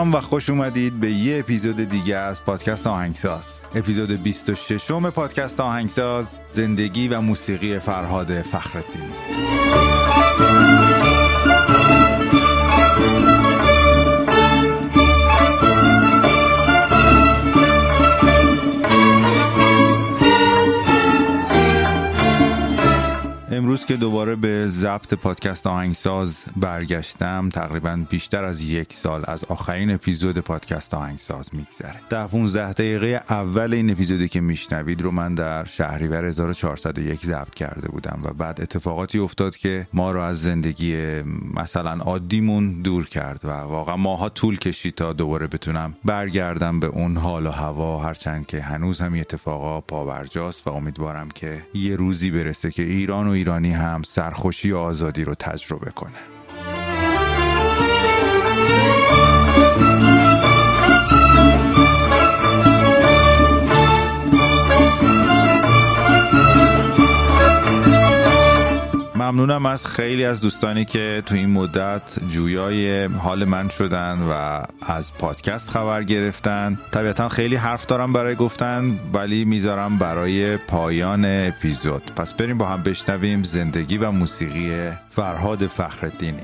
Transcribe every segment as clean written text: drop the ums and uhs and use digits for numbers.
سلام و خوش اومدید به یه اپیزود دیگه از پادکست آهنگساز. اپیزود 26 پادکست آهنگساز، زندگی و موسیقی فرهاد فخرالدینی. امروز که دوباره به ضبط پادکست آهنگساز برگشتم، تقریباً بیشتر از 1 سال از آخرین اپیزود پادکست آهنگساز میگذره. 10-15 دقیقه اول این اپیزودی که میشنوید رو من در شهریور 1401 ضبط کرده بودم و بعد اتفاقاتی افتاد که ما رو از زندگی مثلا عادیمون دور کرد و واقعا ماها طول کشید تا دوباره بتونم برگردم به اون حال و هوا، هرچند که هنوز هم اتفاقا پابرجاست و امیدوارم که یه روزی برسه که ایران و ایرانی هم سرخوشی و آزادی رو تجربه کنه. ممنونم از خیلی از دوستانی که تو این مدت جویای حال من شدن و از پادکست خبر گرفتن. طبیعتا خیلی حرف دارم برای گفتن، ولی میذارم برای پایان اپیزود. پس بریم با هم بشنویم زندگی و موسیقی فرهاد فخرالدینی.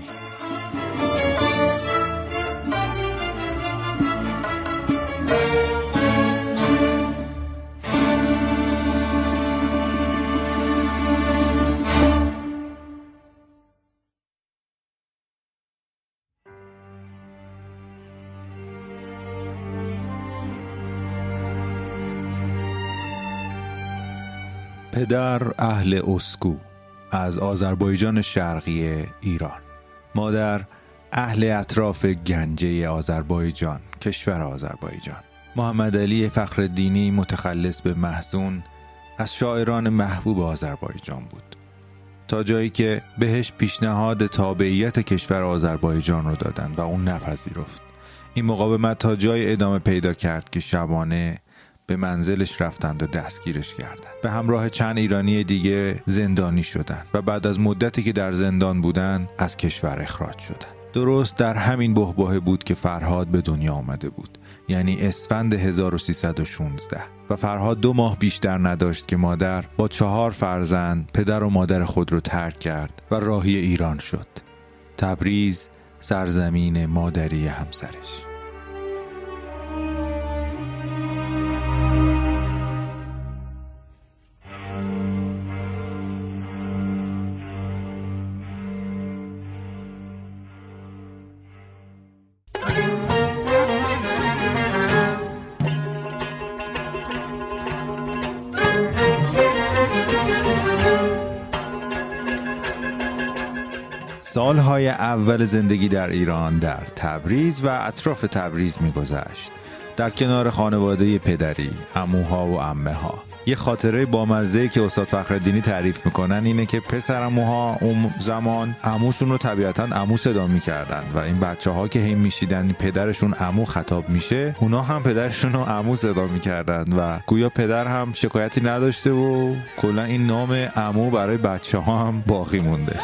پدر اهل اسکو از آذربایجان شرقی ایران، مادر اهل اطراف گنجه آذربایجان، کشور آذربایجان. محمد علی فخرالدینی متخلص به محزون از شاعران محبوب آذربایجان بود، تا جایی که بهش پیشنهاد تابعیت کشور آذربایجان رو دادن و اون نپذیرفت. این مقاومت تا جای ادامه پیدا کرد که شبانه به منزلش رفتند و دستگیرش کردند. به همراه چند ایرانی دیگه زندانی شدند و بعد از مدتی که در زندان بودن از کشور اخراج شدند. درست در همین بحبوحه بود که فرهاد به دنیا آمده بود، یعنی اسفند 1316. و فرهاد 2 ماه بیشتر نداشت که مادر با 4 فرزند پدر و مادر خود رو ترک کرد و راهی ایران شد. تبریز، سرزمین مادری همسرش. سالهای اول زندگی در ایران در تبریز و اطراف تبریز می‌گذشت، در کنار خانواده پدری، عموها و عمه‌ها. یه خاطره بامزه‌ای که استاد فخرالدینی تعریف میکنن اینه که پسر عموها اون زمان عموشون رو طبیعتاً عمو صدا میکردن و این بچه‌ها که هم میشیدن پدرشون عمو خطاب میشه، اونا هم پدرشون رو عمو صدا میکردن و گویا پدر هم شکایتی نداشته و کلا این نام عمو برای بچه‌ها هم باقی مونده.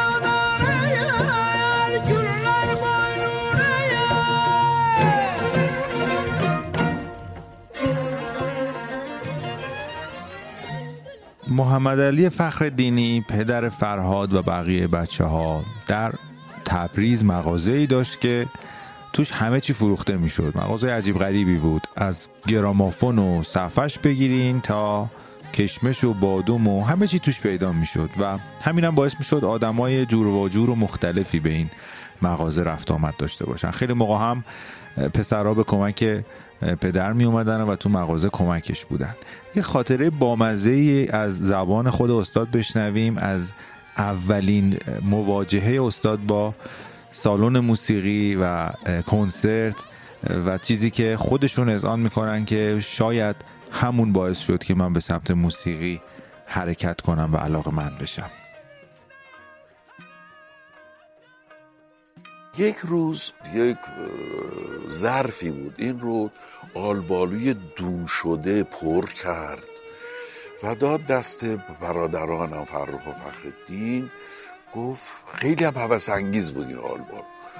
محمد علی فخرالدینی پدر فرهاد و بقیه بچه‌ها در تبریز مغازه‌ای داشت که توش همه چی فروخته میشد. مغازه عجیب غریبی بود، از گرامافون و صفحش بگیرین تا کشمش و بادوم و همه چی توش پیدا میشد و همینم باعث میشد آدمای جور و جور و مختلفی به این مغازه رفت آمد داشته باشن. خیلی موقع هم پسرها به کمک پدر می اومدن و تو مغازه کمکش بودن. یه خاطره بامزه‌ای از زبان خود استاد بشنویم، از اولین مواجهه استاد با سالن موسیقی و کنسرت و چیزی که خودشون اذعان میکنن که شاید همون باعث شد که من به سمت موسیقی حرکت کنم و علاقه‌مند بشم. یک روز یک ظرفی بود، این رو آلبالوی دون شده پر کرد و داد دست برادرانم فرخ و فخرالدین. گفت خیلی هم هوس انگیز بود این آلبالو.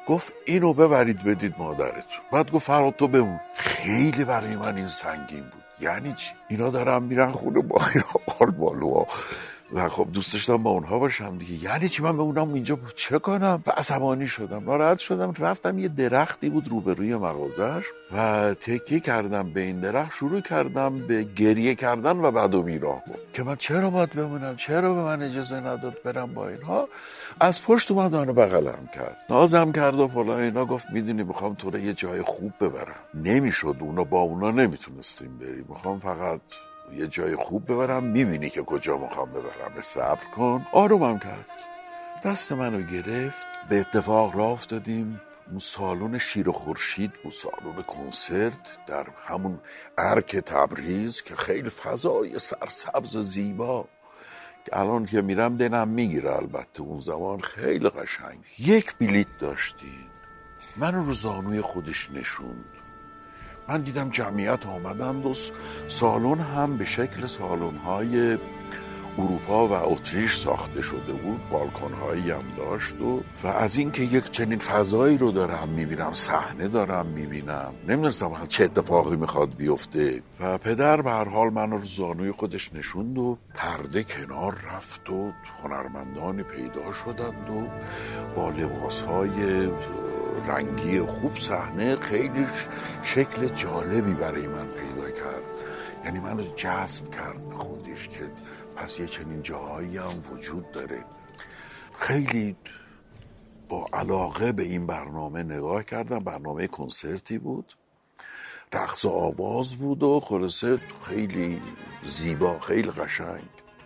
گفت اینو ببرید بدید مادرتون. بعد گفت فرهاد تو بمون. خیلی برای من این سنگین بود. یعنی چی؟ اینا دارن میرن خونه با آلبالوها و خب دوست داشتم با اونها باشم دیگه. یعنی چی من بمونم اینجا چه کنم؟ و عصبانی شدم، ناراحت شدم. رفتم یه درختی بود روبروی مغازش و تکیه کردم به این درخت، شروع کردم به گریه کردن و بعد و بیراه گفت که من چرا باید بمونم، چرا به من اجازه نداد برم با اینها. از پشت اومد منو بغلم کرد، نازم کرد و فلان اینا. گفت میدونی میخوام تو رو یه جای خوب ببرم. نمیشد، اونا با اونا نمیتونستیم بریم، میخوام فقط یه جای خوب ببرم، میبینی که کجا میخوام ببرم، صبر کن. آرومم کرد، دست منو گرفت، به اتفاق راه افتادیم. اون سالن شیر و خورشید بود، سالن کنسرت در همون ارک تبریز که خیلی فضای سرسبز زیبا که الان که میرم دلم میگیره. البته اون زمان خیلی قشنگ. یک بلیت داشتین، منو رو زانوی خودش نشوند. من دیدم جمعیت آمدند و سالن هم به شکل سالن‌های اروپا و اتریش ساخته شده بود، بالکن‌هایی هم داشت و از اینکه یک چنین فضایی رو دارم میبینم، صحنه دارم میبینم، نمیدونستم چه اتفاقی میخواد بیفته. و پدر به هر حال منو رو زانوی خودش نشوند و پرده کنار رفت و هنرمندانی پیدا شدند و با لباس‌های رنگی خوب صحنه خیلی شکل جالبی برای من پیدا کرد. یعنی منو جذب کرد به خودش که پس یه چنین جاهایی هم وجود داره. خیلی با علاقه به این برنامه نگاه کردم. برنامه کنسرتی بود، رقص و آواز بود و خلاصه خیلی زیبا، خیلی قشنگ،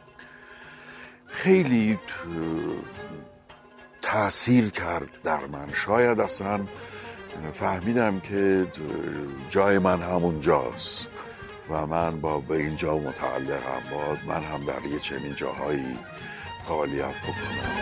خیلی تأثیر کرد در من. شاید اصلا فهمیدم که جای من همون جاست و من به اینجا متعلقم، من هم در یه چنین جاهایی فعالیت بکنم.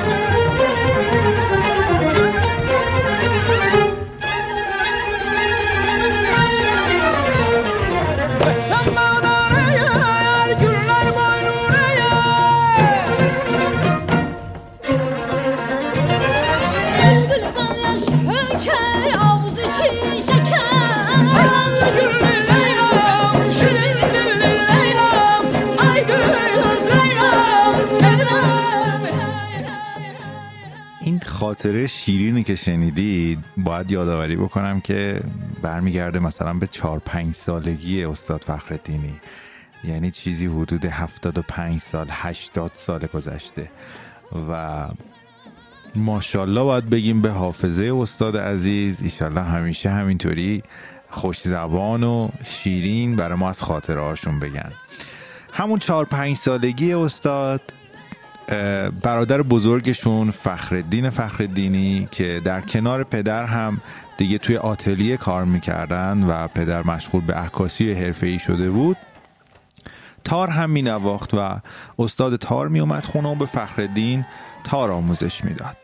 خاطره شیرینی که شنیدید باید یادآوری بکنم که برمیگرده مثلا به 4-5 سالگی استاد فخرالدینی، یعنی چیزی حدود 75 سال 80 سال گذشته و ماشاءالله باید بگیم به حافظه استاد عزیز. ایشالله همیشه همینطوری خوش زبان و شیرین برای ما از خاطره هاشون بگن. همون 4-5 سالگی استاد، برادر بزرگشون فخرالدین فخرالدینی که در کنار پدر هم دیگه توی آتلیه کار میکردن و پدر مشغول به عکاسی حرفه‌ای شده بود، تار هم مینواخت و استاد تار میومد خونه و به فخرالدین تار آموزش میداد.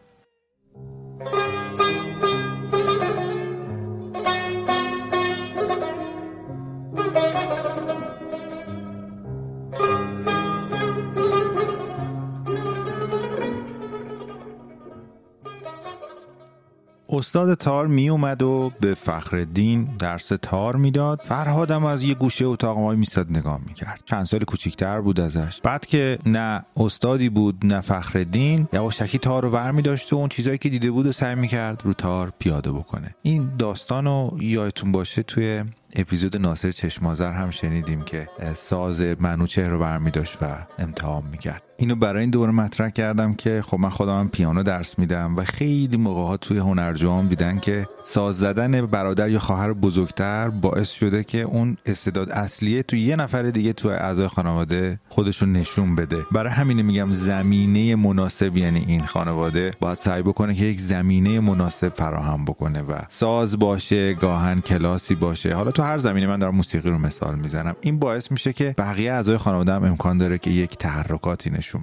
استاد تار می اومد و به فخرالدین درس تار میداد. فرهادم از یه گوشه اتاق وای میستاد نگاه میکرد. چند سال کوچیک‌تر بود ازش. بعد که نه استادی بود نه فخرالدین، یواشکی تار رو برمی داشت و اون چیزایی که دیده بود و سعی میکرد رو تار پیاده بکنه. این داستانو یادتون باشه توی اپیزود ناصر چشمازر هم شنیدیم که ساز منوچهر رو برمی داشت و امتحان میکرد. اینو برای این دوره مطرح کردم که خب من خودم هم پیانو درس میدم و خیلی موقع‌ها توی هنرجوام دیدن که ساز زدن برادر یا خواهر بزرگتر باعث شده که اون استعداد اصلیه توی یه نفر دیگه توی اعضای خانواده خودشون نشون بده. برای همین میگم زمینه مناسب، یعنی این خانواده باید سعی بکنه که یک زمینه مناسب فراهم بکنه و ساز باشه، گاهن کلاسی باشه. حالا تو هر زمینه، من دارم موسیقی رو مثال میزنم، این باعث میشه که بقیه اعضای خانواده هم امکان داره که یک تحرکاتی نشون بدن.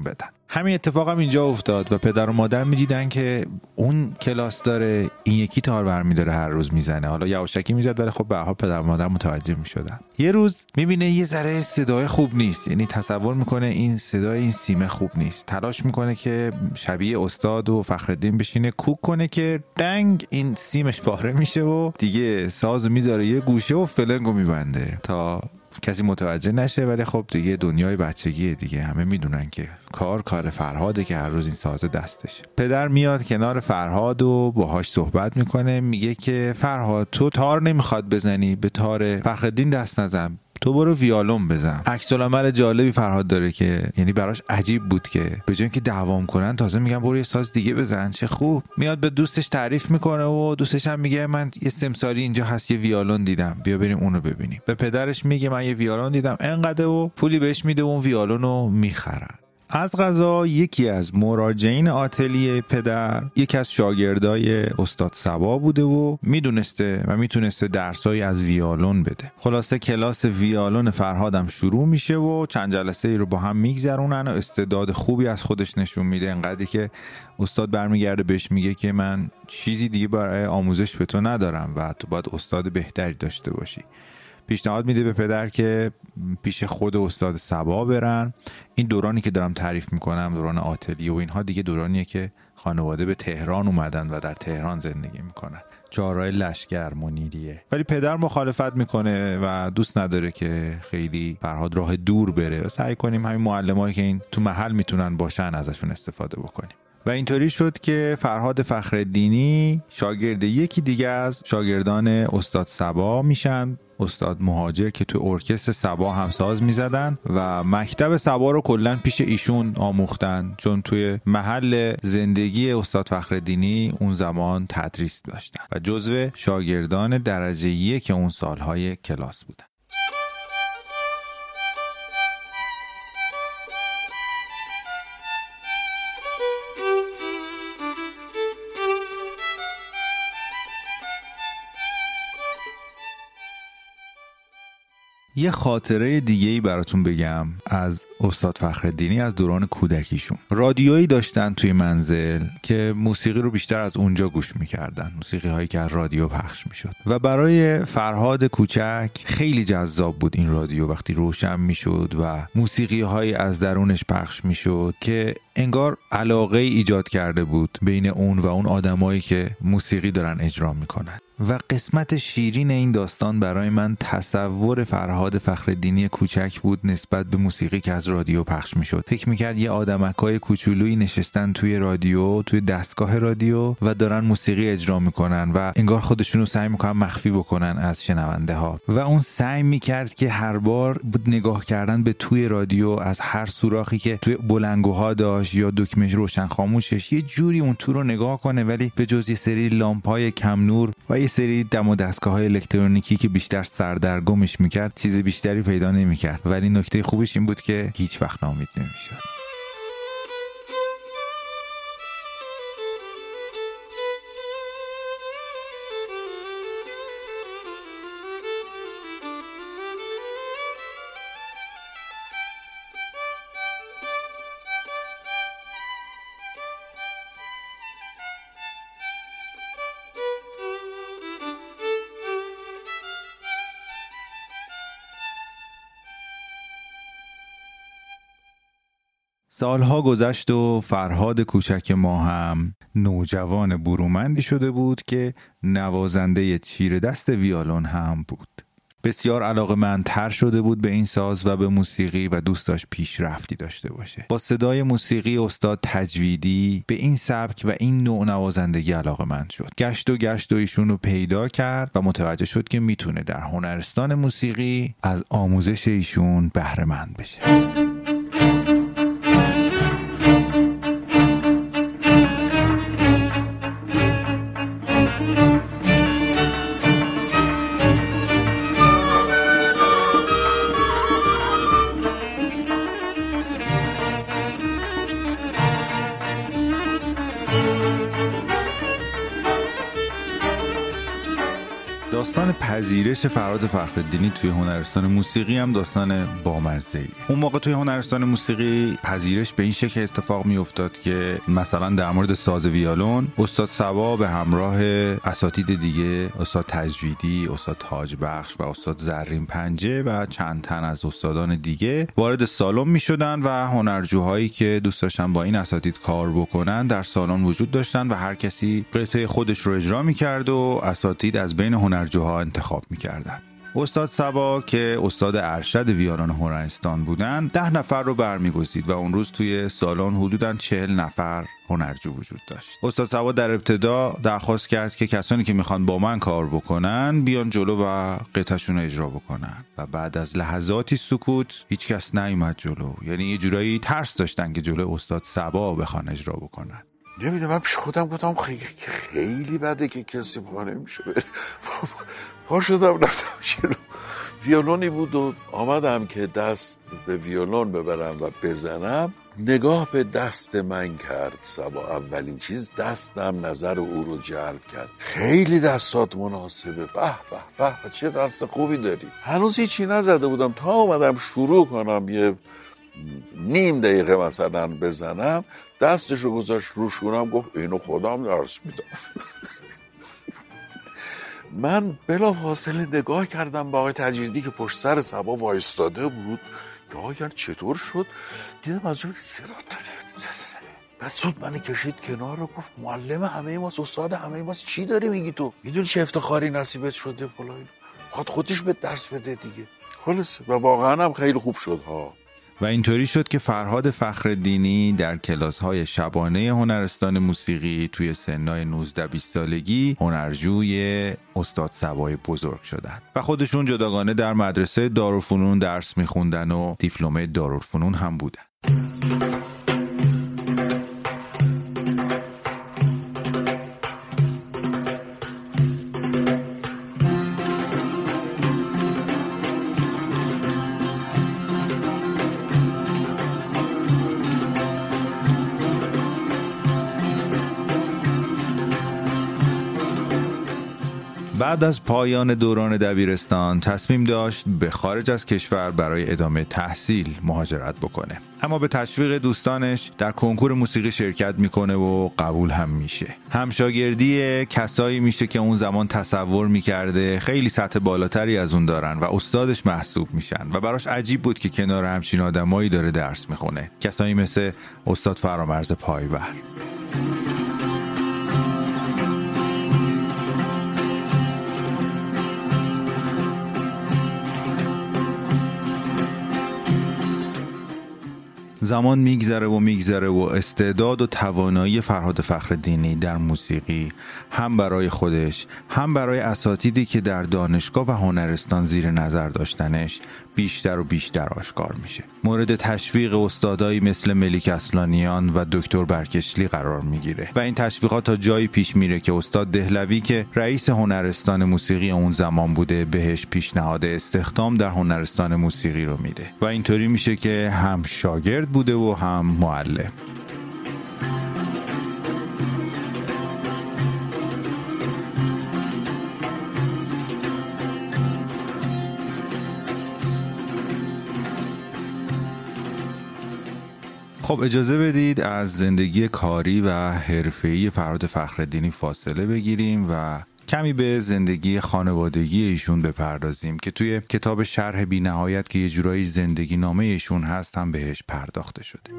همین اتفاق هم اینجا افتاد و پدر و مادر میدیدن که اون کلاس داره، این یکی تار برمی‌داره هر روز میزنه. حالا یواشکی میزد ولی خب به هر حال پدر و مادر متوجه میشدن. یه روز میبینه یه ذره صدای خوب نیست، یعنی تصور میکنه این صدای این سیم خوب نیست. تلاش میکنه که شبیه استاد و فخرالدین بشینه کوک کنه که دنگ این سیمش پاره میشه و دیگه سازو میذاره یه گوشه و فلنگو میبنده تا کسی متوجه نشه. ولی خب دیگه دنیای بچگیه دیگه، همه میدونن که کار فرهاده که هر روز این ساز دستشه. پدر میاد کنار فرهاد و باهاش صحبت میکنه، میگه که فرهاد تو تار نمیخواد بزنی، به تار فخرالدین دست نزن، تو برو ویالون بزن. عکس العمل جالبی فرهاد داره که یعنی براش عجیب بود که به جای اینکه دعوام کنن تازه میگن برو یه ساز دیگه بزن، چه خوب. میاد به دوستش تعریف میکنه و دوستش هم میگه من یه سمساری اینجا هست یه ویالون دیدم، بیا بریم اونو ببینیم. به پدرش میگه من یه ویالون دیدم انقدر و پولی بهش میده و اون ویالونو میخرن. از قضا یکی از مراجعین آتلیه پدر یکی از شاگردای استاد صبا بوده و میتونسته درسایی از ویالون بده. خلاصه کلاس ویالون فرهادم شروع میشه و چند جلسه ای رو با هم میگذرونن و استعداد خوبی از خودش نشون میده، انقدری که استاد برمیگرده بهش میگه که من چیزی دیگه برای آموزش به تو ندارم و تو باید استاد بهتری داشته باشی. پیشنهاد میده به پدر که پیش خود استاد صبا برن. این دورانی که دارم تعریف میکنم، دوران آتلیه و اینها، دیگه دورانیه که خانواده به تهران اومدن و در تهران زندگی میکنن، چهارراه لشکر منیریه. ولی پدر مخالفت میکنه و دوست نداره که خیلی فرهاد راه دور بره و سعی کنیم همین معلمایی که این تو محل میتونن باشن ازشون استفاده بکنیم. و اینطوری شد که فرهاد فخرالدینی شاگرد یکی دیگه از شاگردان استاد صبا میشن، استاد مهاجر که تو ارکستر صبا هم ساز میزدن و مکتب صبا رو کلا پیش ایشون آموختن، چون توی محل زندگی استاد فخرالدینی اون زمان تدریس داشتن و جزو شاگردان درجه 1 اون سالهای کلاس بودن. یه خاطره دیگه‌ای براتون بگم از استاد فخرالدینی از دوران کودکیشون. رادیویی داشتن توی منزل که موسیقی رو بیشتر از اونجا گوش می‌کردن، موسیقی هایی که از رادیو پخش می‌شد و برای فرهاد کوچک خیلی جذاب بود این رادیو وقتی روشن می‌شد و موسیقی هایی از درونش پخش می‌شد که انگار علاقه ایجاد کرده بود بین اون و اون آدمایی که موسیقی دارن اجرا می‌کنن. و قسمت شیرین این داستان برای من تصور فرهاد فخرالدینی کوچک بود نسبت به موسیقی که از رادیو پخش میشد. فکر میکرد یه آدمکای کوچولویی نشستن توی رادیو، توی دستگاه رادیو و دارن موسیقی اجرا میکنن و انگار خودشونو سعی میکنن مخفی بکنن از شنونده ها و اون سعی میکرد که هر بار بود نگاه کردن به توی رادیو از هر سوراخی که توی بلندگوها داشت یا دکمه روشن خاموشش یه جوری اون تو رو نگاه کنه، ولی به جز یه سری لامپ‌های کم نور و یه سری دم و دستگاه‌های الکترونیکی که بیشتر سردرگمش میکرد چیز بیشتری پیدا نمیکرد. ولی نکته خوبش این بود که هیچ وقت ناامید نمیشد. سالها گذشت و فرهاد کوچک ما هم نوجوان برومندی شده بود که نوازنده چیره دست ویولون هم بود. بسیار علاقه‌مندتر شده بود به این ساز و به موسیقی و دوست داشت پیشرفتی داشته باشه. با صدای موسیقی استاد تجویدی به این سبک و این نوع نوازندگی علاقه‌مند شد. گشت و ایشون رو پیدا کرد و متوجه شد که میتونه در هنرستان موسیقی از آموزش ایشون بهره مند بشه. داستان داستان پذیرش فرهاد فخرالدینی توی هنرستان موسیقی هم داستان بامزه‌ایه. اون موقع توی هنرستان موسیقی پذیرش به این شکل اتفاق میافتاد که مثلا در مورد ساز ویولون استاد صبا به همراه اساتید دیگه، استاد تجویدی، استاد تاجبخش و استاد زرین پنجه و چند تن از استادان دیگه وارد سالن میشدن و هنرجوهایی که دوست داشتن با این اساتید کار بکنن در سالن وجود داشتن و هر کسی قطعه خودش رو اجرا میکرد و اساتید از بین هنرجوها انتخاب میکردن. استاد صبا که استاد ارشد ویولون هنرستان بودن 10 نفر رو برمیگزید و اون روز توی سالن حدوداً 40 نفر هنرجو وجود داشت. استاد صبا در ابتدا درخواست کرد که کسانی که میخوان با من کار بکنن بیان جلو و قطعه‌شون رو اجرا بکنن و بعد از لحظاتی سکوت هیچ کس نیومد جلو. یعنی یه جورایی ترس داشتن که جلو استاد صبا بخوان اجرا بکنن. نمیدونم، من پیش خودم گفتم خیلی بده که کسی پا نمیشه. پا شدم رفتم جلو. ویولونی بود و آمدم که دست به ویولون ببرم و بزنم. نگاه به دست من کرد صبا. اولین چیز دستم نظر او رو جلب کرد. خیلی دستات مناسبه، به به به، چه دست خوبی داری. هنوز هیچی نزده بودم تا آمدم شروع کنم یه نیم دقیقه مثلا بزنم، دستش رو گذاشت رو شونم، گفت اینو خودم درس میدم. من بلا فاصله نگاه کردم به آقای تجریدی که پشت سر صبا وایستاده بود که آقا چطور شد. دیدم از جایی صدا داره. بعد زود من کشید کنار رو، گفت معلم همه ماست، استاد همه ماست، چی داری میگی تو؟ میدونی چه افتخاری نصیبت شده؟ خودش به درس بده دیگه. خلاص و واقعا هم خیلی خوب شد ها. و اینطوری شد که فرهاد فخرالدینی در کلاس‌های شبانه هنرستان موسیقی توی سنای 19-20 سالگی هنرجوی استاد صبای بزرگ شدن و خودشون جداگانه در مدرسه دارالفنون درس می‌خوندن و دیپلمه دارالفنون هم بودن. بعد از پایان دوران دبیرستان تصمیم داشت به خارج از کشور برای ادامه تحصیل مهاجرت بکنه، اما به تشویق دوستانش در کنکور موسیقی شرکت میکنه و قبول هم میشه. همشاگردی کسایی میشه که اون زمان تصور میکرده خیلی سطح بالاتری از اون دارن و استادش محسوب میشن و براش عجیب بود که کنار همچین آدمایی داره درس میخونه. کسایی مثل استاد فرامرز پایور. زمان میگذره و استعداد و توانایی فرهاد فخرالدینی در موسیقی هم برای خودش هم برای اساتیدی که در دانشگاه و هنرستان زیر نظر داشتنش بیشتر و بیشتر آشکار میشه. مورد تشویق استادایی مثل ملیک اصلانیان و دکتر برکشلی قرار میگیره و این تشویقات تا جایی پیش میره که استاد دهلوی که رئیس هنرستان موسیقی اون زمان بوده بهش پیشنهاد استخدام در هنرستان موسیقی رو میده و اینطوری میشه که هم شاگرد بوده و هم معلم. خب اجازه بدید از زندگی کاری و حرفه‌ای فرهاد فخرالدینی فاصله بگیریم و کمی به زندگی خانوادگی ایشون بپردازیم که توی کتاب شرح بی‌نهایت که یه جورایی زندگی نامه ایشون هست هم بهش پرداخته شده.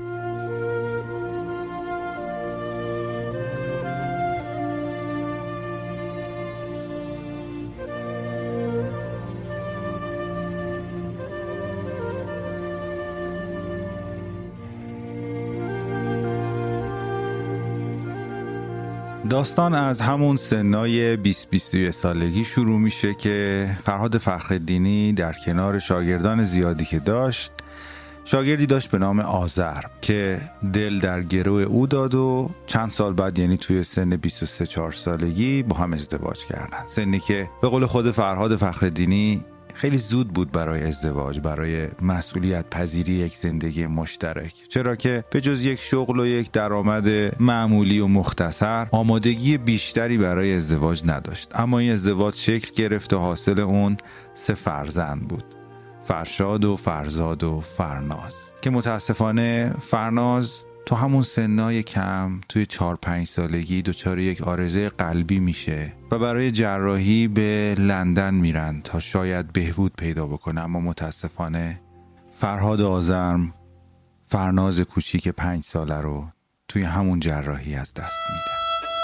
داستان از همون سنای 20-21 سالگی شروع میشه که فرهاد فخرالدینی در کنار شاگردان زیادی که داشت، شاگردی داشت به نام آذر که دل در گروه او داد و چند سال بعد، یعنی توی سن 23-4 سالگی با هم ازدواج کردن. سنی که به قول خود فرهاد فخرالدینی خیلی زود بود برای ازدواج، برای مسئولیت پذیری یک زندگی مشترک، چرا که به جز یک شغل و یک درآمد معمولی و مختصر آمادگی بیشتری برای ازدواج نداشت. اما این ازدواج شکل گرفت و حاصل اون 3 فرزند بود: فرشاد و فرزاد و فرناز، که متاسفانه فرناز تو همون سنای کم توی 4-5 سالگی دچار یک عارضه قلبی میشه و برای جراحی به لندن میرن تا شاید بهبود پیدا بکنه. اما متاسفانه فرهاد آذرم فرناز کوچیک 5 ساله رو توی همون جراحی از دست میده.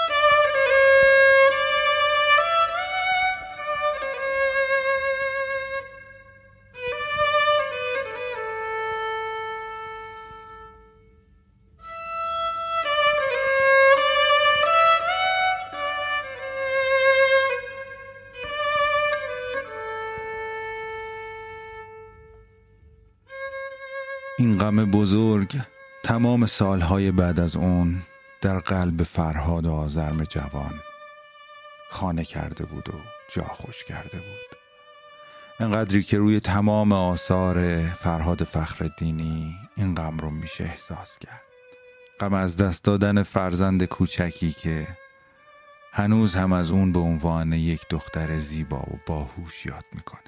این غم بزرگ تمام سالهای بعد از اون در قلب فرهاد آذرم جوان خانه کرده بود و جا خوش کرده بود. انقدری که روی تمام آثار فرهاد فخرالدینی این غم رو میشه احساس کرد. غم از دست دادن فرزند کوچکی که هنوز هم از اون به عنوان یک دختر زیبا و باهوش یاد میکنه.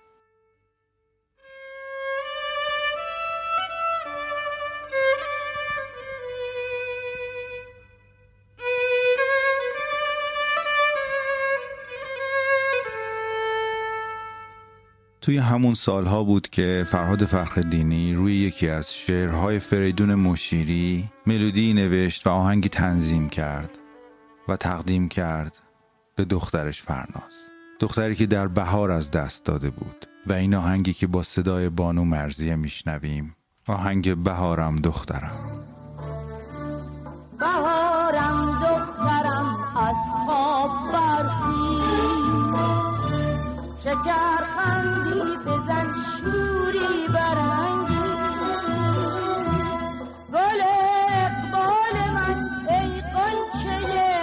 توی همون سالها بود که فرهاد فخرالدینی روی یکی از شعرهای فریدون مشیری ملودی نوشت و آهنگی تنظیم کرد و تقدیم کرد به دخترش فرناز، دختری که در بهار از دست داده بود. و این آهنگی که با صدای بانو مرزیه میشنویم، آهنگ بهارم دخترم. بهارم دخترم از خواب برخیز، شکر خندی بزن شوری برانگیز، گل اقبال من ای غنچه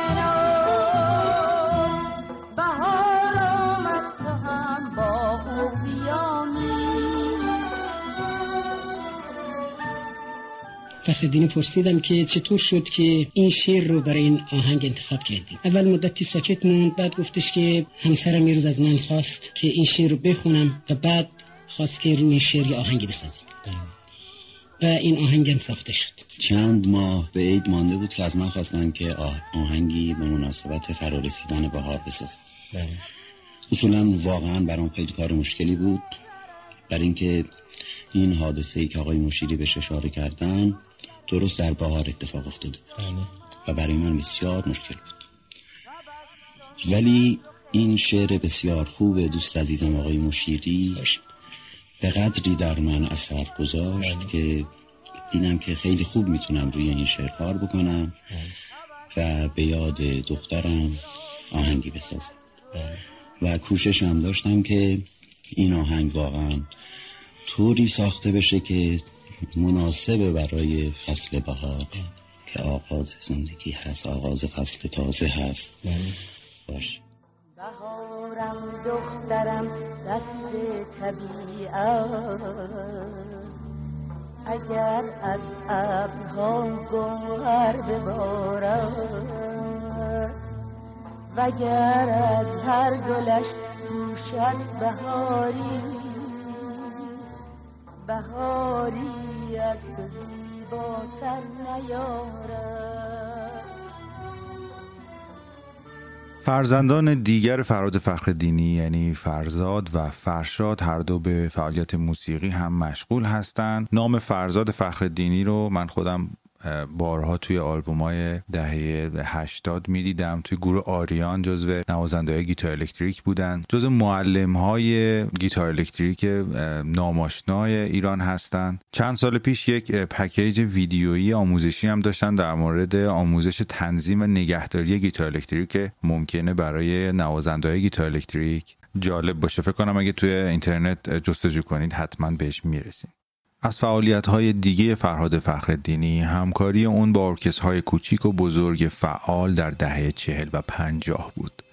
ناز، بهار آمد تو هم با او بیامیز. فخرالدینی پرسیدم که چطور شد که این شعر رو برای این آهنگ انتخاب کردیم. اول مدتی ساکت موند، بعد گفتش که همسرم یه روز از من خواست که این شعر رو بخونم و بعد خواست که روی شعر یه آهنگی بسازیم و این آهنگم ساخته شد. چند ماه به عید مانده بود که از من خواستن که آهنگی به مناسبت فرارسیدن بهار بسازم. اصولا واقعا برام خیلی کار مشکلی بود، برای اینکه این حادثه‌ای که آقای مشیری بهش اشاره کردن درست در بهار اتفاق افتاده و برای من بسیار مشکل بود. ولی این شعر بسیار خوب دوست عزیزم آقای مشیری به قدری در من اثر گذاشت که دیدم که خیلی خوب میتونم روی این شعر کار بکنم و به یاد دخترم آهنگی بسازم و کوشش هم داشتم که این آهنگ واقعا طوری ساخته بشه که مناسب برای فصل بهار که آغاز زندگی هست، آغاز فصل تازه هست باشه. بهارم دخترم دست طبیعت، اگر از ابرها گوهر ببارد، وگر از هر گلش جوشد بهاری، بهاری از تو زیباتر نیارد. فرزندان دیگر فرهاد فخرالدینی یعنی فرزاد و فرشاد هر دو به فعالیت موسیقی هم مشغول هستند. نام فرزاد فخرالدینی رو من خودم بارها توی آلبومای دهه 80 میدیدم. توی گروه آریان جزو نوازنده‌های گیتار الکتریک بودن، جزو معلم‌های گیتار الکتریک ناماشنای ایران هستند. چند سال پیش یک پکیج ویدیویی آموزشی هم داشتن در مورد آموزش تنظیم و نگهداری گیتار الکتریک که ممکنه برای نوازنده‌های گیتار الکتریک جالب باشه. فکر کنم اگه توی اینترنت جستجو کنید حتما بهش میرسید. از فعالیت‌های دیگه فرهاد فخرالدینی همکاری اون با ارکسترهای کوچیک و بزرگ فعال در دهه 40 و 50 بود.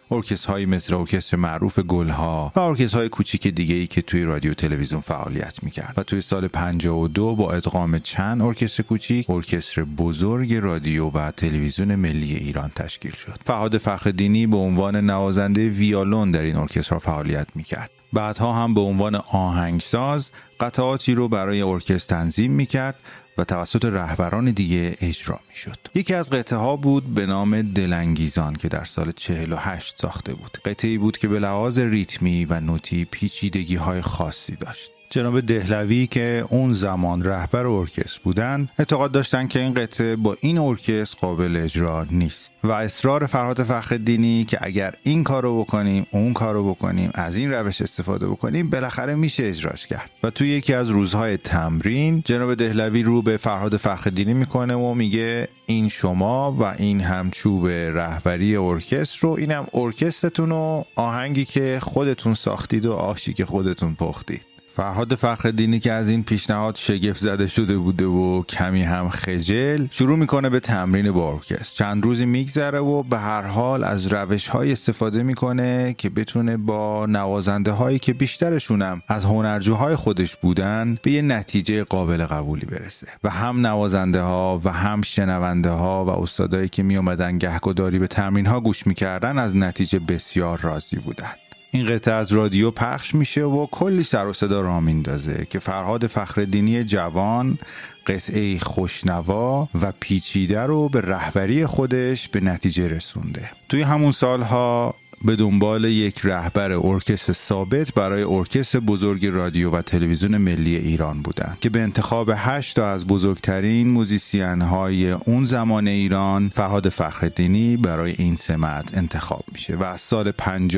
ارکسترهایی مثل ارکستر معروف گلها و ارکسترهای کوچیک دیگه‌ای که توی رادیو تلویزیون فعالیت می‌کرد و توی سال 52 با ادغام چند ارکستر کوچیک ارکستر بزرگ رادیو و تلویزیون ملی ایران تشکیل شد. فرهاد فخرالدینی به عنوان نوازنده ویولون در این ارکسترها فعالیت می‌کرد. بعدها هم به عنوان آهنگساز قطعاتی رو برای ارکستر تنظیم می‌کرد و توسط رهبران دیگه اجرا می‌شد. یکی از قطعه‌ها بود به نام دلانگیزان که در سال 48 ساخته بود. قطعه‌ای بود که به لحاظ ریتمی و نوتی پیچیدگی‌های خاصی داشت. جناب دهلوی که اون زمان رهبر ارکستر بودند اعتقاد داشتند که این قطعه با این ارکستر قابل اجرا نیست و اصرار فرهاد فخرالدینی که اگر این کارو بکنیم اون کارو بکنیم از این روش استفاده بکنیم بالاخره میشه اجراش کرد. و توی یکی از روزهای تمرین جناب دهلوی رو به فرهاد فخرالدینی میکنه و میگه این شما و این هم چوب رهبری ارکستر رو، اینم ارکسترتون و آهنگی که خودتون ساختید و آشی که خودتون پختید. فرهاد فخرالدینی که از این پیشنهاد شگفت زده شده بوده و کمی هم خجل شروع میکنه به تمرین با ارکستر. چند روزی میگذره و به هر حال از روش‌های استفاده میکنه که بتونه با نوازنده هایی که بیشترشون هم از هنرجوهای خودش بودن به یه نتیجه قابل قبولی برسه و هم نوازنده ها و هم شنونده ها و استادایی که میومدن گهگداری به تمرین ها گوش میکردن از نتیجه بسیار راضی بودن. این قطعه از رادیو پخش میشه و کلی سر و صدا راه میندازه که فرهاد فخرالدینی جوان قطعه خوشنوا و پیچیده رو به رهبری خودش به نتیجه رسونده. توی همون سالها به دنبال یک رهبر ارکستر ثابت برای ارکستر بزرگ رادیو و تلویزیون ملی ایران بودند که به انتخاب 8 تا از بزرگترین موزیسین‌های اون زمان ایران فرهاد فخرالدینی برای این سمت انتخاب میشه و از سال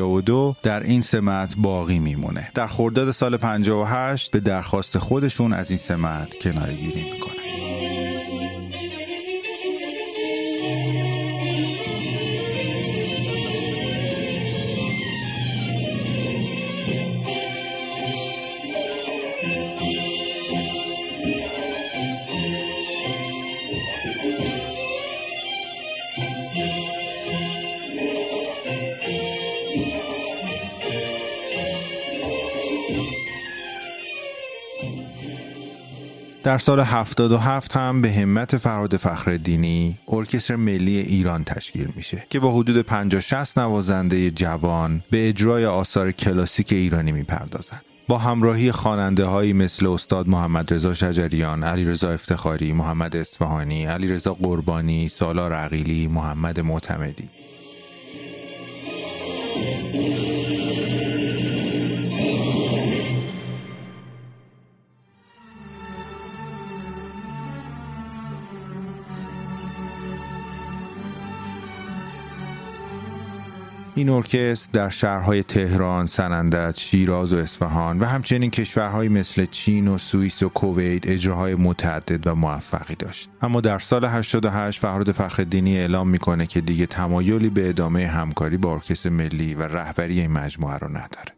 52 در این سمت باقی میمونه. در خرداد سال 58 به درخواست خودشون از این سمت کناره‌گیری میکنه. در سال 77 هم به همت فرهاد فخرالدینی ارکستر ملی ایران تشکیل میشه که با حدود 50-60 نوازنده جوان به اجرای آثار کلاسیک ایرانی میپردازند. با همراهی خواننده‌هایی مثل استاد محمد رضا شجریان، علیرضا افتخاری، محمد اصفهانی، علیرضا قربانی، سالار عقیلی، محمد معتمدی. این ارکستر در شهرهای تهران، سنندج، شیراز و اصفهان و همچنین کشورهای مثل چین و سوئیس و کویت اجراهای متعدد و موفقی داشت. اما در سال 88 فرهاد فخرالدینی اعلام میکنه که دیگه تمایلی به ادامه همکاری با ارکستر ملی و رهبری این مجموعه رو نداره.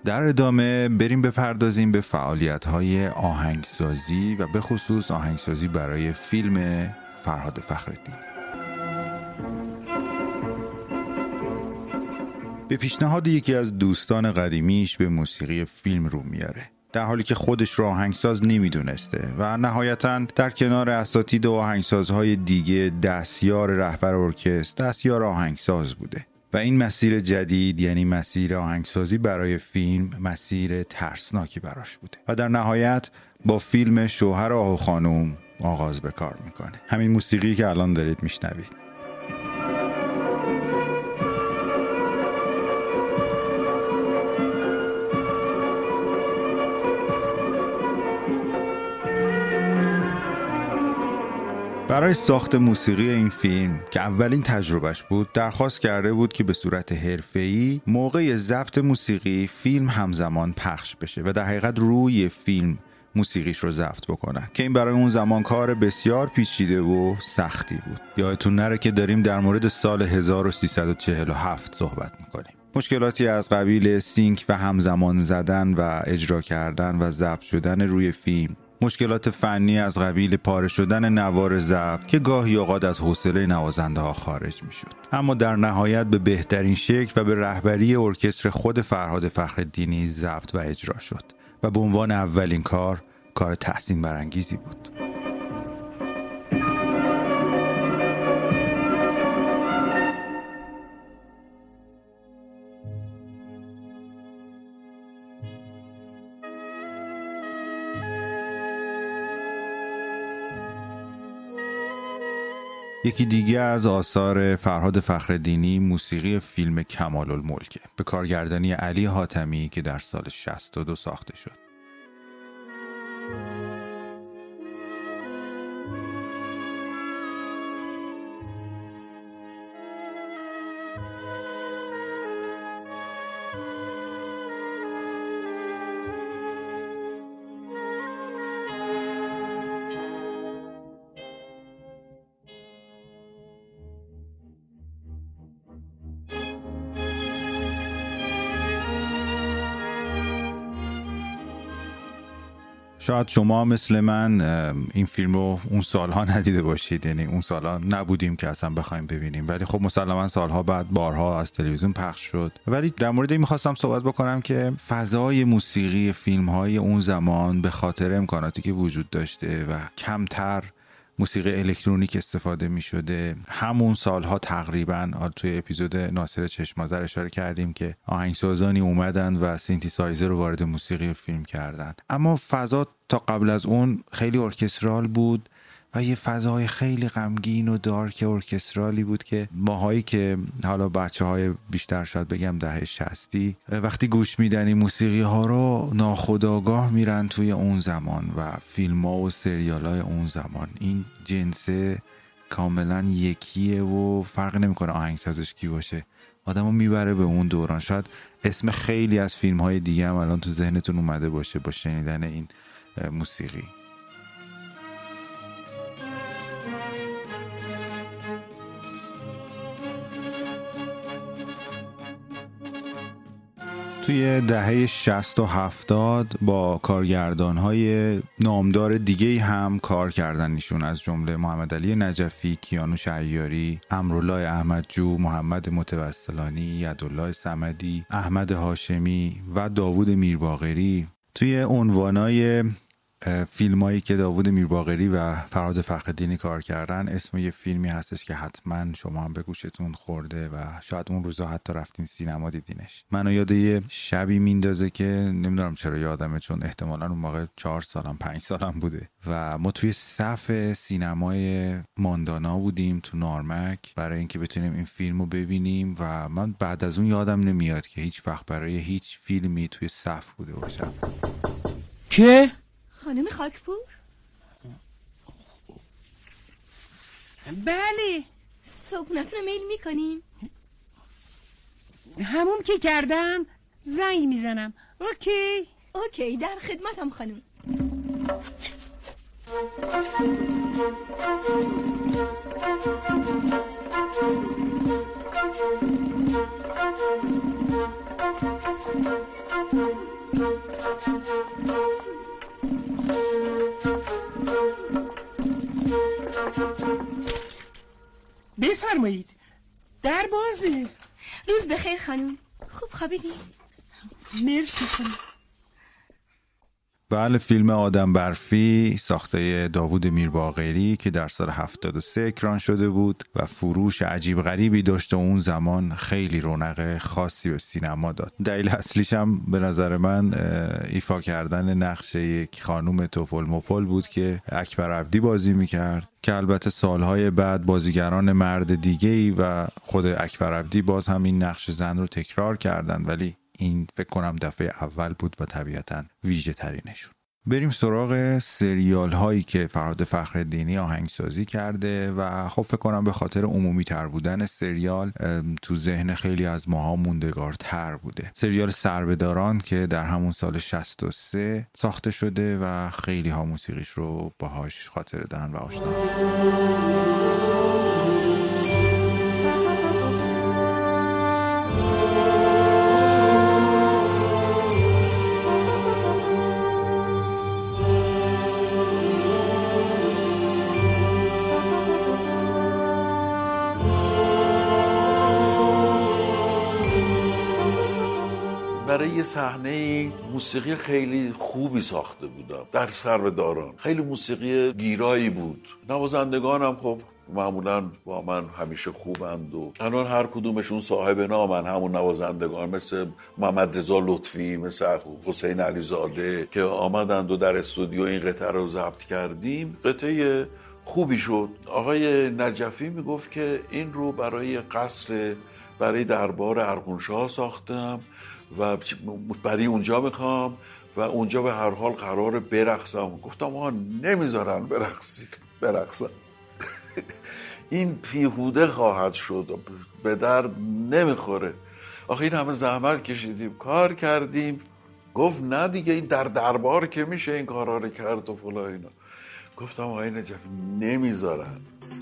در ادامه بریم بپردازیم به فعالیت‌های آهنگسازی و به خصوص آهنگسازی برای فیلم فرهاد فخرالدینی. به پیشنهاد یکی از دوستان قدیمیش به موسیقی فیلم رو میاره، در حالی که خودش رو آهنگساز نمیدونسته و نهایتاً در کنار اساتید و آهنگسازهای دیگه دستیار رهبر ارکستر، دستیار آهنگساز بوده. و این مسیر جدید، یعنی مسیر آهنگسازی برای فیلم، مسیر ترسناکی براش بوده و در نهایت با فیلم شوهر آقا خانوم آغاز به کار میکنه. همین موسیقی که الان دارید میشنوید. برای ساخت موسیقی این فیلم که اولین تجربهش بود، درخواست کرده بود که به صورت حرفه‌ای موقع ضبط موسیقی فیلم همزمان پخش بشه و در حقیقت روی فیلم موسیقیش رو ضبط بکنن که این برای اون زمان کار بسیار پیچیده و سختی بود. یادتون نره که داریم در مورد سال 1347 صحبت میکنیم. مشکلاتی از قبیل سینک و همزمان زدن و اجرا کردن و ضبط شدن روی فیلم، مشکلات فنی از قبیل پاره شدن نوار ضبط که گاهی اوقات از حوصله نوازنده ها خارج می شد. اما در نهایت به بهترین شکل و به رهبری ارکستر خود فرهاد فخرالدینی ضبط و اجرا شد و به عنوان اولین کار تحسین برانگیزی بود. یکی دیگه از آثار فرهاد فخرالدینی موسیقی فیلم کمال الملک به کارگردانی علی حاتمی که در سال 62 ساخته شد. شاید شما مثل من این فیلم رو اون سالها ندیده باشید، یعنی اون سالها نبودیم که اصلا بخوایم ببینیم، ولی خب مسلما سالها بعد بارها از تلویزیون پخش شد. ولی در مورد این میخواستم صحبت بکنم که فضای موسیقی فیلم‌های اون زمان به خاطر امکاناتی که وجود داشته و کمتر موسیقی الکترونیک استفاده می شده، همون سالها تقریبا توی اپیزود ناصر چشم‌آذر اشاره کردیم که آهنگسازانی اومدن و سینتیسایزر رو وارد موسیقی فیلم کردن. اما فضا تا قبل از اون خیلی ارکسترال بود و یه فضای خیلی غمگین و دارک ارکسترالی بود که ماهایی که حالا بچه‌های بیشتر شاید بگم دهه 60 وقتی گوش میدن این موسیقی ها رو ناخودآگاه میرن توی اون زمان و فیلم ها و سریال های اون زمان. این جنسه کاملا یکیه و فرق نمیکنه آهنگسازش کی باشه، آدمو میبره به اون دوران. شاید اسم خیلی از فیلم های دیگه هم الان تو ذهنتون اومده باشه با شنیدن این موسیقی. توی دهه 60 و 70 با کارگردان‌های نامدار دیگه هم کار کردن ایشون، از جمله محمد علی نجفی، کیانوش عیاری، امرالله احمدجو، محمد متوسلانی، یدالله صمدی، احمد هاشمی و داوود میرباقری. توی عنوانای فیلمایی که داوود میرباقری و فرهاد فخرالدینی کار کردن، اسم یه فیلمی هستش که حتما شما هم به گوشتون خورده و شاید اون روزا حتی رفتین سینما دیدینش. منو یاد یه شبی میندازه که نمیدونم چرا یادمه، چون احتمالاً اون موقع 4 سالم 5 سالم بوده و ما توی صف سینمای ماندانا بودیم تو نارمک برای اینکه بتونیم این فیلمو ببینیم و من بعد از اون یادم نمیاد که هیچ وقت برای هیچ فیلمی توی صف بوده باشم. که خانم خاکپور؟ بله. صبحونتون رو میل میکنین؟ همون که کردم زنگ میزنم. اوکی در خدمتم خانم. بفرمایید، در بازه. روز بخیر خانم، خوب خوابیدی؟ مرسی خانم. بله، فیلم آدم برفی ساخته داوود میرباقری که در سال 73 اکران شده بود و فروش عجیب غریبی داشت و اون زمان خیلی رونق خاصی به سینما داد. دلیل اصلیش هم به نظر من ایفا کردن نقش یک خانوم توپل مپل بود که اکبر عبدی بازی میکرد، که البته سالهای بعد بازیگران مرد دیگه‌ای و خود اکبر عبدی باز هم این نقش زن رو تکرار کردن، ولی این فکر کنم دفعه اول بود و طبیعتاً ویژه ترینشون. بریم سراغ سریال هایی که فرهاد فخرالدینی آهنگسازی کرده و خب فکر کنم به خاطر عمومی تر بودن سریال تو ذهن خیلی از ماها موندگارتر بوده. سریال سربه‌داران که در همون سال 63 ساخته شده و خیلی ها موسیقیش رو باهاش خاطره دارن و آشنا هستن. برای یه صحنه موسیقی خیلی خوبی ساخته بودم در سربه‌داران. خیلی موسیقی گیرایی بود. نوازندگانم خب معمولا با من همیشه خوبند و الان هر کدومشون صاحب نامن، همون نوازندگان مثل محمد رضا لطفی، مثل حسین علیزاده که آمدند و در استودیو این قطعه رو ضبط کردیم. قطعه خوبی شد. آقای نجفی میگفت که این رو برای دربار ارغونشاه ساختم و برای اونجا میخوام و اونجا به هر حال قراره برقصم. گفتم آها نمیذارن برقصم. این بیهوده خواهد شد، به درد نمیخوره. آخه این همه زحمت کشیدیم، کار کردیم. گفت نه دیگه، این در دربار که میشه این کارا رو کرد و فلا اینا. گفتم آقای نجفی نمیذارن.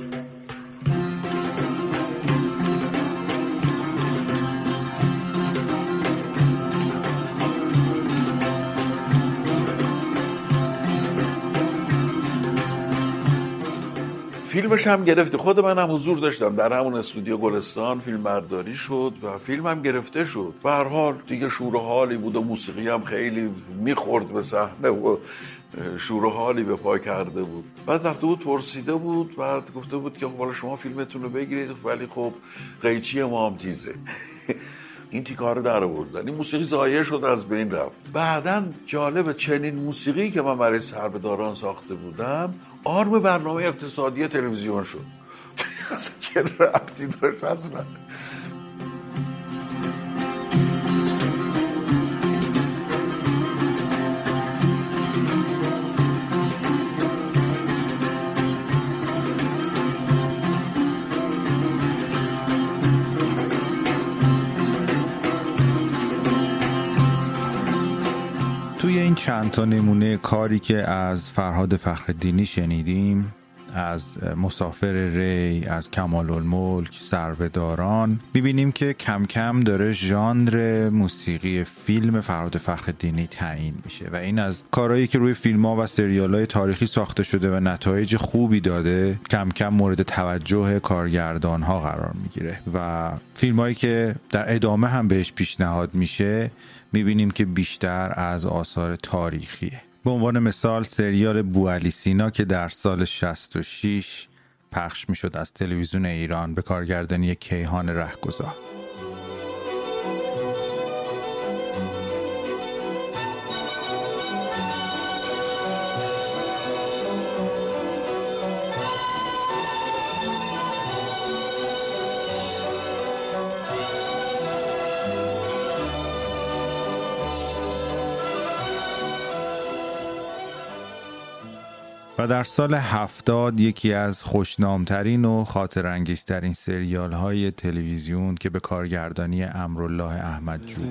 فیلمش هم گرفته، خود من هم حضور داشتم در همون استودیو گلستان، فیلم برداری شد و فیلم هم گرفته شد. به هر حال دیگه شور و حالی بود و موسیقی هم خیلی میخورد به صحنه و شور و حالی به پا کرده بود. بعد رفته بود پرسیده بود، بعد گفته بود که حالا شما فیلمتون رو بگیرید ولی خب قیچی ما هم تیزه. این تیکار رو در آوردن، این موسیقی ضایع شد، از بین رفت. بعداً جالب، چنین موسیقی که من برای سربه‌داران ساخته بودم آرم برنامه اقتصادی تلویزیون شد. اصلا چه ربطی داشت اصلا. توی این چند تا نمونه کاری که از فرهاد فخرالدینی شنیدیم، از مسافر ری، از کمال الملک، سربه‌داران، میبینیم که کم کم داره ژانر موسیقی فیلم فرهاد فخرالدینی تعیین میشه و این از کارهایی که روی فیلم‌ها و سریال‌های تاریخی ساخته شده و نتایج خوبی داده کم کم مورد توجه کارگردان‌ها قرار میگیره و فیلم‌هایی که در ادامه هم بهش پیشنهاد میشه میبینیم که بیشتر از آثار تاریخیه. به عنوان مثال سریال بوعلی سینا که در سال 66 پخش میشد از تلویزیون ایران به کارگردانی کیهان رهگذار. و در سال 70 یکی از خوشنامترین و خاطرانگیزترین سریال های تلویزیون که به کارگردانی امرالله احمدجو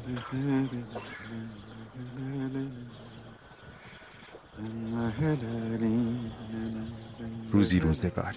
روزی روزگاری.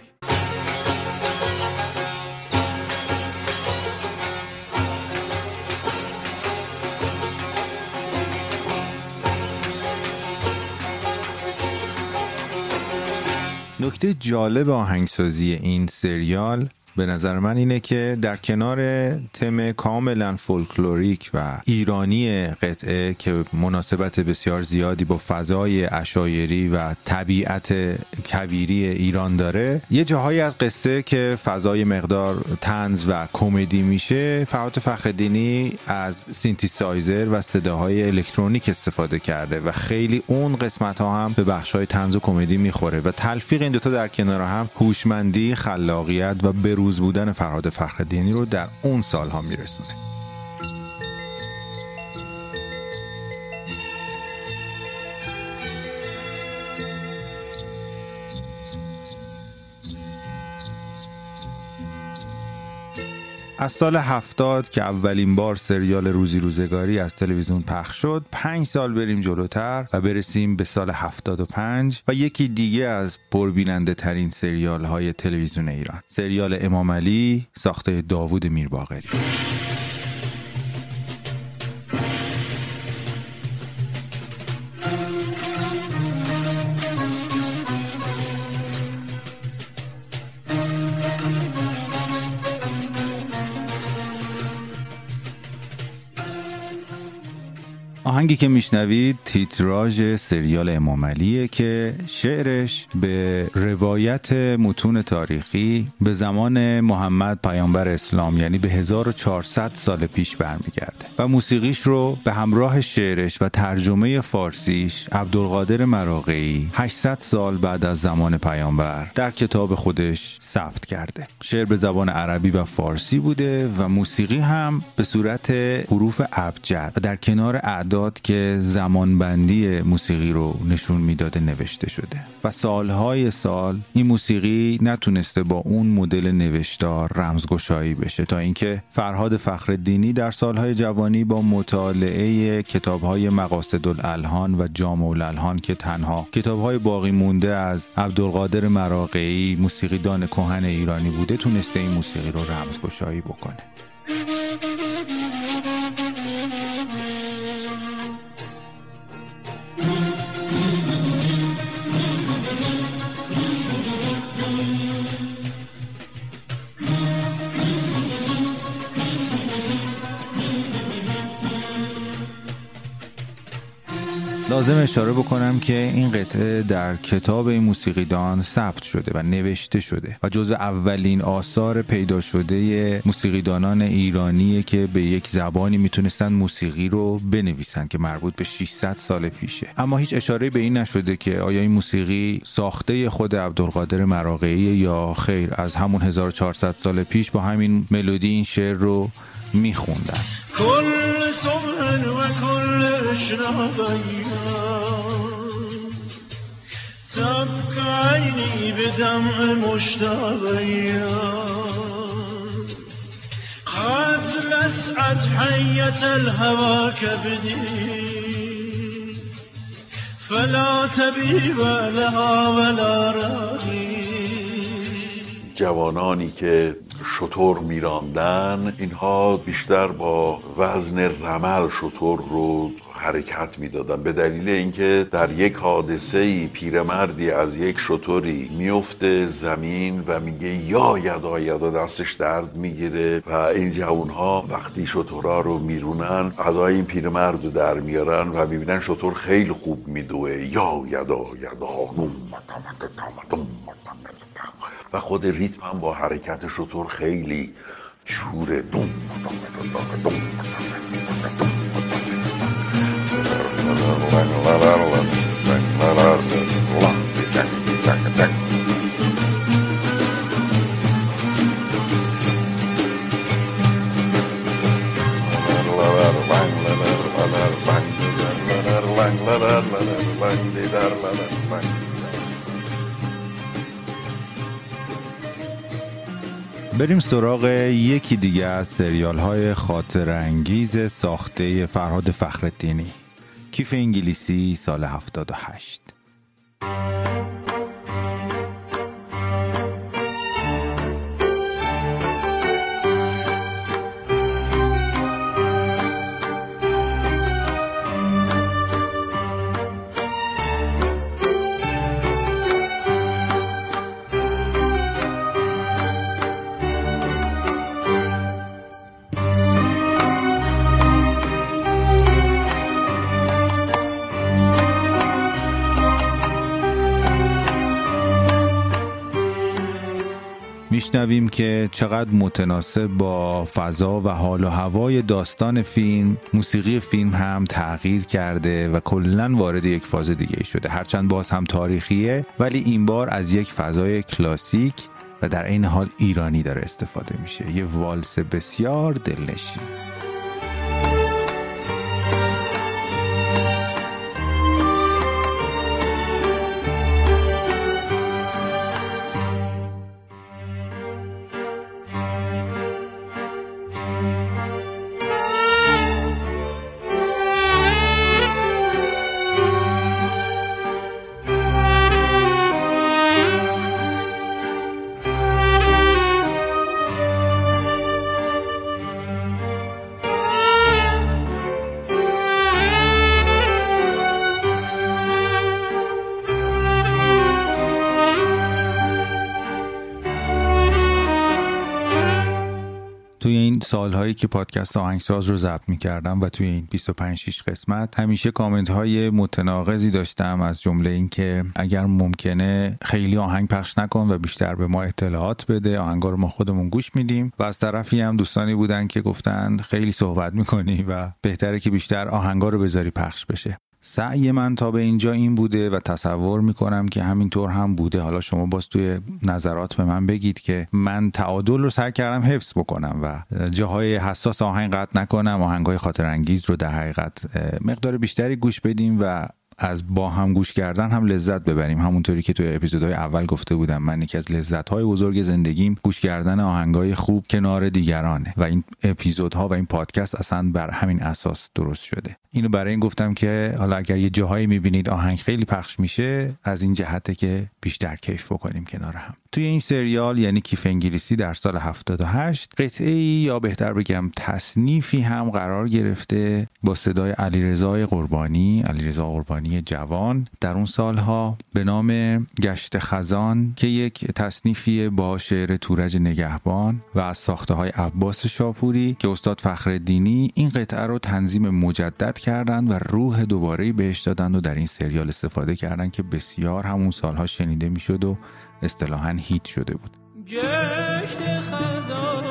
نکته جالب آهنگسازی این سریال به نظر من اینه که در کنار تم کاملا فولکلوریک و ایرانی قطعه که مناسبت بسیار زیادی با فضای عشایری و طبیعت کویری ایران داره، یه جاهایی از قصه که فضای مقدار طنز و کمدی میشه، فرهاد فخرالدینی از سینتیسایزر و صداهای الکترونیک استفاده کرده و خیلی اون قسمت ها هم به بخشای طنز و کمدی میخوره و تلفیق این دوتا در کنار هم هوشمندی، خلاقیت و بروز بودن فرهاد فخرالدینی رو در اون سالها میرسونه. از سال 70 که اولین بار سریال روزی روزگاری از تلویزیون پخش شد، 5 سال بریم جلوتر و برسیم به سال 75 و یکی دیگه از پربیننده ترین سریال های تلویزیون ایران، سریال امام علی ساخته داوود میرباقری. آهنگی که میشنوید تیتراژ سریال امام علیه که شعرش به روایت متون تاریخی به زمان محمد پیامبر اسلام یعنی به 1400 سال پیش برمیگرده و موسیقیش رو به همراه شعرش و ترجمه فارسیش عبدالقادر مراغه‌ای 800 سال بعد از زمان پیامبر در کتاب خودش ثبت کرده. شعر به زبان عربی و فارسی بوده و موسیقی هم به صورت حروف ابجد و در کنار اعداد که زمانبندی موسیقی رو نشون میداده نوشته شده و سالهای سال این موسیقی نتونسته با اون مدل نوشتار رمزگشایی بشه تا اینکه فرهاد فخرالدینی در سالهای جوانی با مطالعه کتابهای مقاصد الالحان و جامع الالحان که تنها کتابهای باقی مونده از عبدالقادر مراغه‌ای موسیقیدان کهن ایرانی بوده، تونسته این موسیقی رو رمزگشایی بکنه. لازم اشاره بکنم که این قطعه در کتاب این موسیقیدان ثبت شده و نوشته شده و جزو اولین آثار پیدا شده موسیقیدانان ایرانیه که به یک زبانی میتونستن موسیقی رو بنویسن که مربوط به 600 سال پیشه. اما هیچ اشاره به این نشده که آیا این موسیقی ساخته خود عبدالقادر مراغه‌ای یا خیر از همون 1400 سال پیش با همین ملودی این شعر رو میخوندن. كل صبح وكل اشراق تبكى عيني بدمع مشتاق قد لسعت حية الهوى كبدي فلا طبيب لها ولا راقي. جوانانی که شتر میراندن اینها بیشتر با وزن رمل شتر رو حرکت میدادن، به دلیل اینکه در یک حادثه‌ای پیرمردی از یک شتری میفته زمین و میگه یا یدا دستش درد میگیره و این جوانها وقتی شترها رو میرونن ادای این پیرمرد رو در میارن و میبینن شتر خیلی خوب میدوه یا یدا و خود ریتم هم با حرکت شتر خیلی شوره. بریم سراغ یکی دیگه از سریال‌های خاطرانگیز ساخته فرهاد فخرالدینی، کیف انگلیسی سال 78. میشنویم که چقدر متناسب با فضا و حال و هوای داستان فیلم، موسیقی فیلم هم تغییر کرده و کلاً وارد یک فاز دیگه شده. هرچند باز هم تاریخیه، ولی این بار از یک فضای کلاسیک و در این حال ایرانی داره استفاده میشه. یه والس بسیار دلنشین. توی این سالهایی که پادکست آهنگساز رو ضبط می‌کردم و توی این 25-6 قسمت همیشه کامنت‌های متناقضی داشتم، از جمله این که اگر ممکنه خیلی آهنگ پخش نکن و بیشتر به ما اطلاعات بده، آهنگا رو ما خودمون گوش میدیم. و از طرفی هم دوستانی بودن که گفتن خیلی صحبت می‌کنی و بهتره که بیشتر آهنگا رو بذاری پخش بشه. سعی من تا به اینجا این بوده و تصور میکنم که همینطور هم بوده. حالا شما باز توی نظرات به من بگید که من تعادل رو سعی کردم حفظ بکنم و جاهای حساس آهنگ قطع نکنم، آهنگای خاطر انگیز رو در حقیقت مقدار بیشتری گوش بدیم و از با هم گوش کردن هم لذت ببریم. همونطوری که توی اپیزودهای اول گفته بودم، من یکی از لذت‌های بزرگ زندگیم گوش کردن آهنگای خوب کنار دیگرانه و این اپیزودها و این پادکست اصلا بر همین اساس درست شده. اینو برای این گفتم که حالا اگر یه جاهایی می‌بینید آهنگ خیلی پخش میشه، از این جهته که بیشتر کیف بکنیم کنار هم. توی این سریال یعنی کیف انگلیسی در سال 78 قطعه‌ای یا بهتر بگم تصنیفی هم قرار گرفته با صدای علیرضا قربانی جوان در اون سالها به نام گشت خزان که یک تصنیفی با شعر تورج نگهبان و از ساخته‌های عباس شاپوری که استاد فخرالدینی این قطعه رو تنظیم مجدد کردن و روح دوباره بهش دادن و در این سریال استفاده کردن که بسیار همون سالها شنیده میشد و اصطلاحاً هیت شده بود. گشت خزان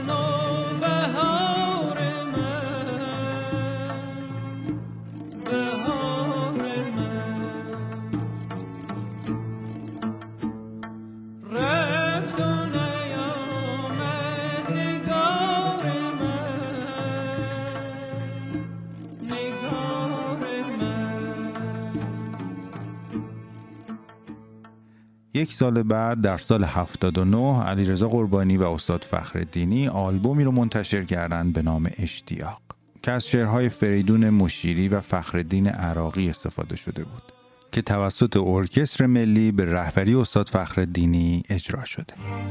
یک سال بعد در سال 79 علیرضا قربانی و استاد فخرالدینی آلبومی رو منتشر کردند به نام اشتیاق که از شعرهای فریدون مشیری و فخرالدین عراقی استفاده شده بود که توسط ارکستر ملی به رهبری استاد فخرالدینی اجرا شده.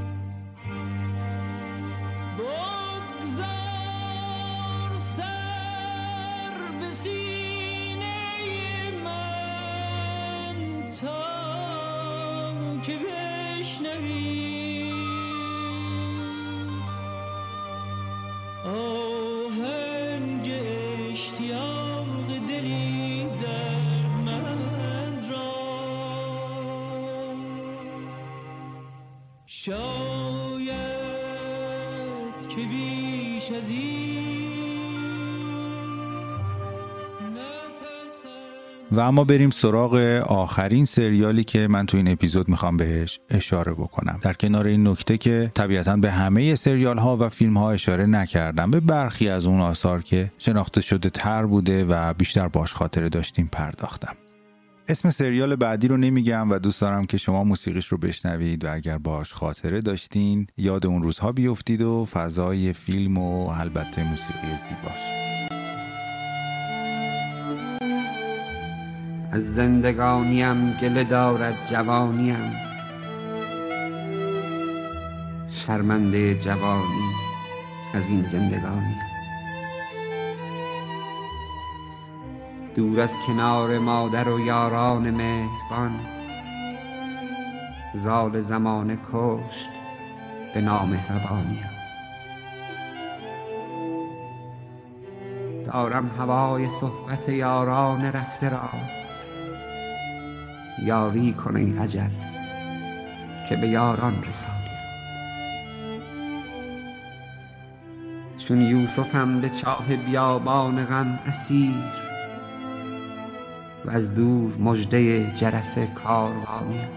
شاید که بیش از و اما بریم سراغ آخرین سریالی که من تو این اپیزود میخوام بهش اشاره بکنم. در کنار این نکته که طبیعتاً به همه سریال ها و فیلم ها اشاره نکردم، به برخی از اون آثار که شناخته شده تر بوده و بیشتر باش خاطره داشتیم پرداختم. اسم سریال بعدی رو نمیگم و دوست دارم که شما موسیقیش رو بشنوید و اگر باهاش خاطره داشتین یاد اون روزها بیفتید و فضای فیلم و البته موسیقی زیباش. از زندگانیم گله دارد جوانیم، شرمنده جوانی از این زندگانیم. دور از کنار مادر و یاران مهربان، زال زمانه کشت به نامهربانیم. دارم هوای صحبت یاران رفته را، یاری کن ای اجل که به یاران رسانیم. چون یوسفم به چاه بیابان غم اسیر، و از دور مژده جرس کاروانیم.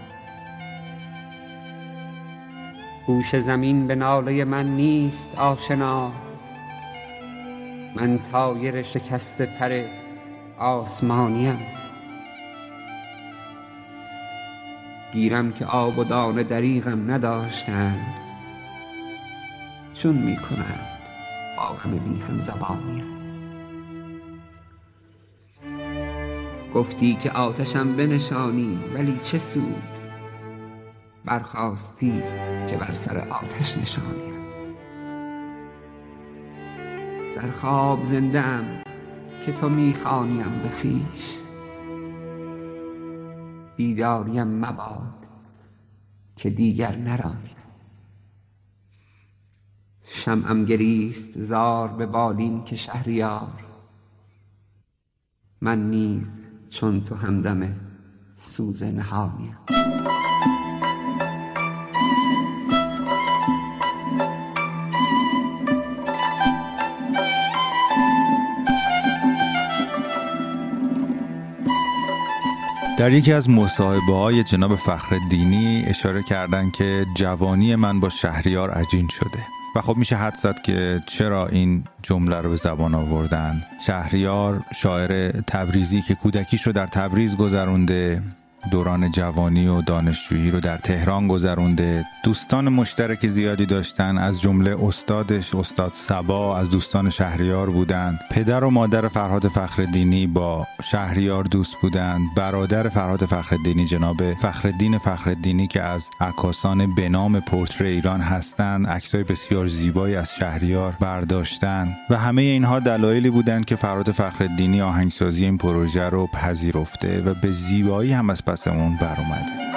گوش زمین به ناله من نیست آشنا، من طایر شکست پر آسمانیم. گیرم که آب و دانه دریغم نداشتند، چون می کنند با غم بی هم زبانیم. گفتی که آتشم بنشانی ولی چه سود، برخاستی که بر سر آتش نشانیم. در خواب زنده ام که تو میخوانیم به خویش، بیداریم مباد که دیگر نرانیم. شمعم گریست زار به بالین که شهریار، من نیز چون تو همدم سوز نهانیم. در یکی از مصاحبه‌های جناب فخرالدینی اشاره کردن که جوانی من با شهریار عجین شده و خب میشه حدس زد که چرا این جمله رو به زبان آوردن. شهریار شاعر تبریزی که کودکیش رو در تبریز گذرونده، دوران جوانی و دانشجویی رو در تهران گذرونده، دوستان مشترک زیادی داشتن، از جمله استادش استاد صبا از دوستان شهریار بودند. پدر و مادر فرهاد فخرالدینی با شهریار دوست بودند. برادر فرهاد فخرالدینی جناب فخرالدین فخرالدینی که از عکاسان به نام پورتره ایران هستند، عکسای بسیار زیبایی از شهریار برداشتن و همه اینها دلایلی بودند که فرهاد فخرالدینی آهنگسازی این پروژه رو پذیرفته و به زیبایی هم از پس اون بر اومده.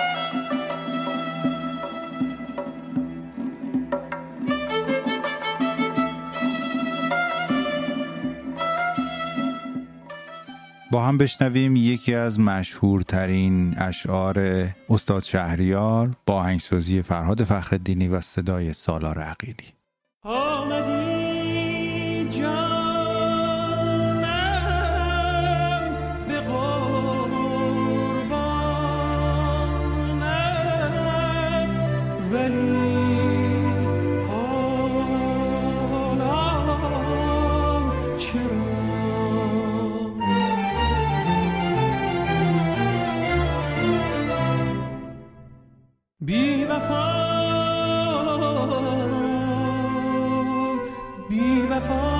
با هم بشنویم یکی از مشهورترین اشعار استاد شهریار با آهنگسازی فرهاد فخرالدینی و صدای سالار عقیلی. آمدی جانم به قربانت، ولی بی وفا بی وفا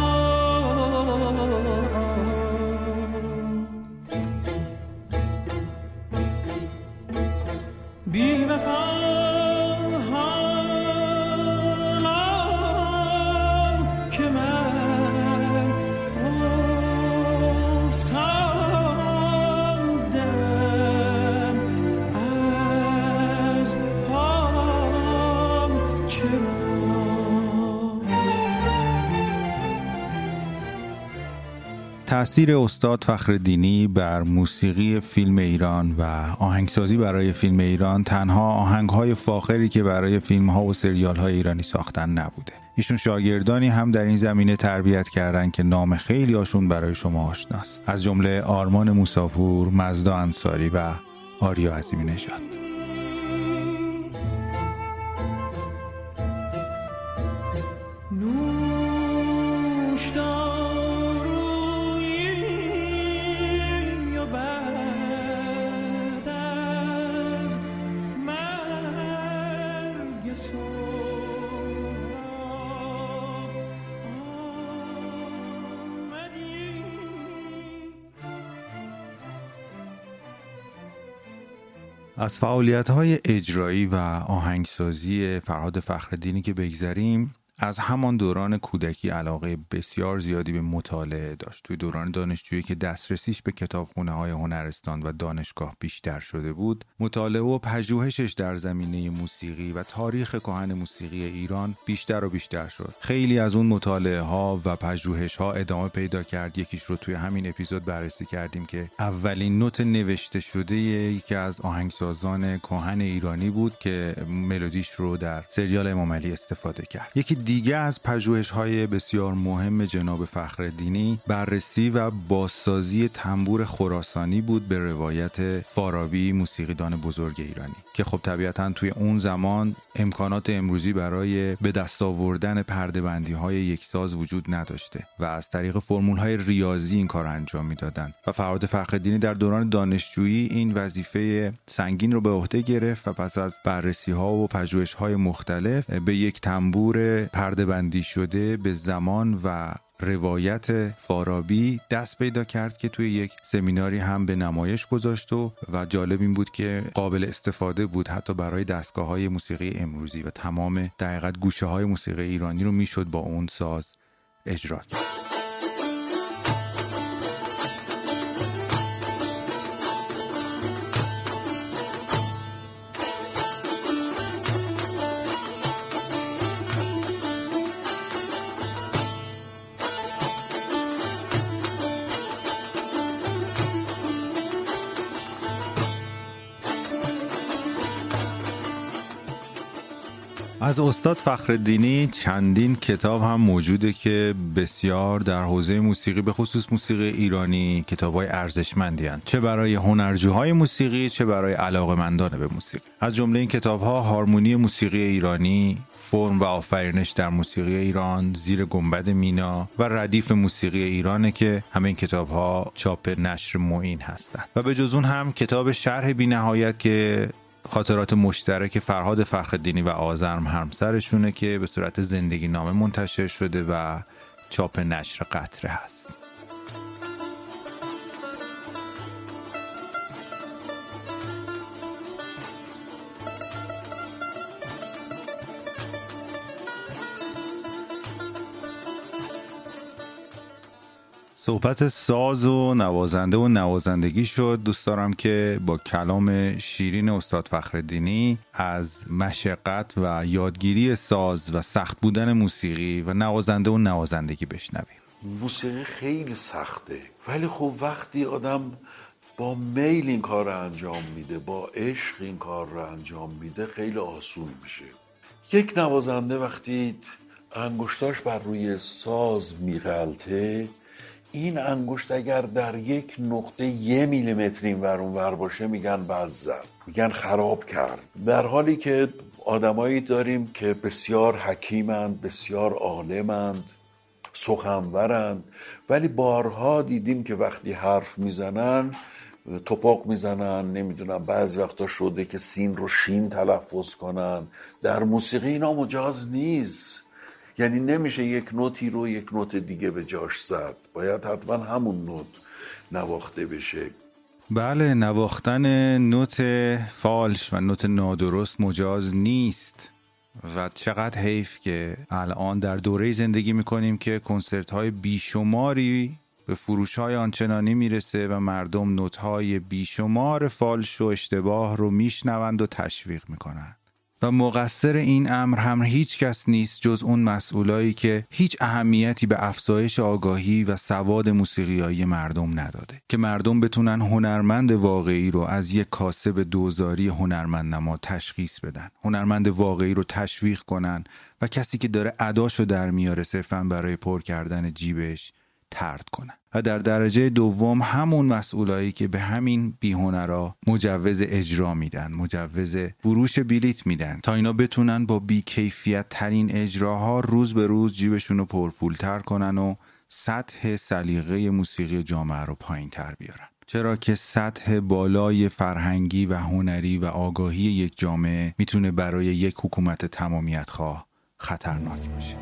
بی وفا که من افتادم از تأثیر استاد فخرالدینی بر موسیقی فیلم ایران و آهنگسازی برای فیلم ایران تنها آهنگ‌های فاخری که برای فیلم‌ها و سریال‌های ایرانی ساختن نبوده. ایشون شاگردانی هم در این زمینه تربیت کردن که نام خیلی هاشون برای شما آشناست، از جمله آرمان موساپور، مزدا انصاری و آریا عظیمی نژاد. از فعالیت‌های اجرایی و آهنگسازی فرهاد فخرالدینی که بگذریم، از همان دوران کودکی علاقه بسیار زیادی به مطالعه داشت. توی دوران دانشجویی که دسترسیش به کتابخونه‌های هنرستان و دانشگاه بیشتر شده بود، مطالعه و پژوهشش در زمینه موسیقی و تاریخ کهن موسیقی ایران بیشتر و بیشتر شد. خیلی از اون مطالعه‌ها و پژوهش‌ها ادامه پیدا کرد. یکیش رو توی همین اپیزود بررسی کردیم که اولین نوت نوشته شده یکی از آهنگسازان کهن ایرانی بود که ملودیش رو در سریال امام علی استفاده کرد. یکی دیگه از پژوهش‌های بسیار مهم جناب فخرالدینی بررسی و بازسازی تنبور خراسانی بود به روایت فارابی، موسیقیدان بزرگ ایرانی، که خب طبیعتاً توی اون زمان امکانات امروزی برای به دست آوردن پرده‌بندی‌های یکساز وجود نداشته و از طریق فرمول‌های ریاضی این کار انجام می‌دادند و فرهاد فخرالدینی در دوران دانشجویی این وظیفه سنگین رو به عهده گرفت و پس از بررسی‌ها و پژوهش‌های مختلف به یک تنبور پرده‌بندی شده به زمان و روایت فارابی دست پیدا کرد که توی یک سمیناری هم به نمایش گذاشت و جالب این بود که قابل استفاده بود حتی برای دستگاه‌های موسیقی امروزی و تمام در حقیقت گوشه‌های موسیقی ایرانی رو میشد با اون ساز اجرا کرد. از استاد فخرالدینی چندین کتاب هم موجوده که بسیار در حوزه موسیقی به خصوص موسیقی ایرانی کتاب‌های ارزشمندی هستند، چه برای هنرجوهای موسیقی چه برای علاقه‌مندان به موسیقی. از جمله این کتاب‌ها هارمونی موسیقی ایرانی، فرم و آفرینش در موسیقی ایران، زیر گنبد مینا و ردیف موسیقی ایرانه که همه این کتاب‌ها چاپ نشر معین هستند. و به جز اون هم کتاب شرح بی‌نهایت که خاطرات مشترک فرهاد فخرالدینی و آذرم همسرشونه که به صورت زندگی نامه منتشر شده و چاپ نشر قطره هست. صحبت ساز و نوازنده و نوازندگی شد. دوست دارم که با کلام شیرین استاد فخرالدینی از مشقت و یادگیری ساز و سخت بودن موسیقی و نوازنده و نوازندگی بشنویم. موسیقی خیلی سخته، ولی خب وقتی آدم با میل این کار رو انجام میده، با عشق این کار رو انجام میده، خیلی آسون میشه. یک نوازنده وقتی انگشتاش بر روی ساز میغلطه، این انگشت اگر در یک نقطه 1 میلیمتر اینور اونور باشه میگن بد زد، میگن خراب کرد. در حالی که آدمایی داریم که بسیار حکیمند، بسیار عالمند، سخنورند، ولی بارها دیدیم که وقتی حرف میزنن توپاق میزنن، نمیدونم بعضی وقتا شده که سین رو شین تلفظ کنن. در موسیقی اینا مجاز نیست، یعنی نمیشه یک نوتی رو یک نوت دیگه به جاش زد، باید حتما همون نوت نواخته بشه. بله، نواختن نوت فالش و نوت نادرست مجاز نیست و چقدر حیف که الان در دوره زندگی میکنیم که کنسرت های بیشماری به فروش های آنچنانی میرسه و مردم نوت های بیشمار فالش و اشتباه رو میشنوند و تشویق میکنند. و مقصر این امر هم هیچ کس نیست جز اون مسئولایی که هیچ اهمیتی به افزایش آگاهی و سواد موسیقیایی مردم نداده که مردم بتونن هنرمند واقعی رو از یک کاسب دوزاری هنرمندنما تشخیص بدن، هنرمند واقعی رو تشویق کنن و کسی که داره اداشو در میاره صرفاً برای پر کردن جیبش طرد کنن. و در درجه دوم همون مسئولایی که به همین بی‌هنرا مجوز اجرا میدن، مجوز فروش بلیت میدن تا اینا بتونن با بی‌کیفیت ترین اجراها روز به روز جیبشونو پرپولتر کنن و سطح سلیقه موسیقی جامعه رو پایین تر بیارن. چرا که سطح بالای فرهنگی و هنری و آگاهی یک جامعه میتونه برای یک حکومت تمامیت خواه خطرناک باشه.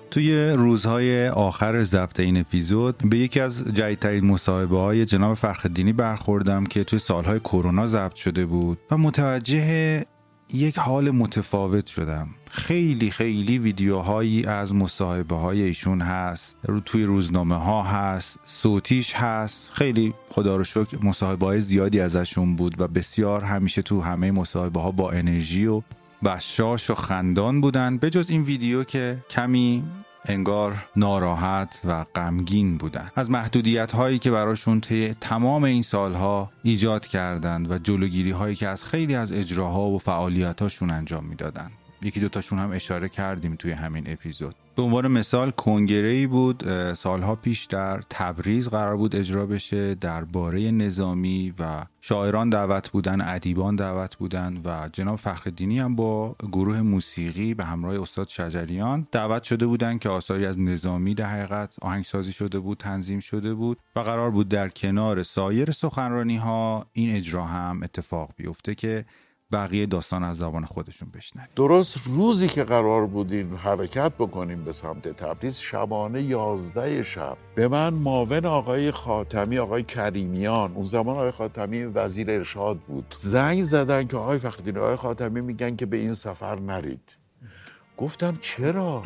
توی روزهای آخر ضبط این اپیزود به یکی از جدیدترین مصاحبه‌های جناب فخرالدینی برخوردم که توی سالهای کرونا ضبط شده بود و متوجه یک حال متفاوت شدم. خیلی ویدیوهایی از مصاحبه‌های ایشون هست، توی روزنامه ها هست، صوتیش هست. خیلی خدا رو شکر مصاحبه‌های زیادی ازشون بود و بسیار همیشه تو همه مصاحبه‌ها با انرژی و بشاش و خندان بودن، به جز این ویدیو که کمی انگار ناراحت و غمگین بودن از محدودیت هایی که براشون طی تمام این سالها ایجاد کردند و جلوگیری هایی که از خیلی از اجراها و فعالیت هاشون انجام میدادن. یکی دوتاشون هم اشاره کردیم توی همین اپیزود. به عنوان مثال کنگره‌ای بود سالها پیش در تبریز قرار بود اجرا بشه درباره نظامی و شاعران دعوت بودن، ادیبان دعوت بودن و جناب فخرالدینی هم با گروه موسیقی به همراه استاد شجریان دعوت شده بودن که آثاری از نظامی در حقیقت آهنگسازی شده بود، تنظیم شده بود و قرار بود در کنار سایر سخنرانی‌ها این اجرا هم اتفاق بیفته که بقیه داستان از زبان خودشون بشنن. درست روزی که قرار بودیم حرکت بکنیم به سمت تبریز، شبانه 11 شب به من معاون آقای خاتمی، آقای کریمیان، اون زمان آقای خاتمی وزیر ارشاد بود، زنگ زدن که آقای فخرالدینی، آقای خاتمی میگن که به این سفر نرید. گفتم چرا؟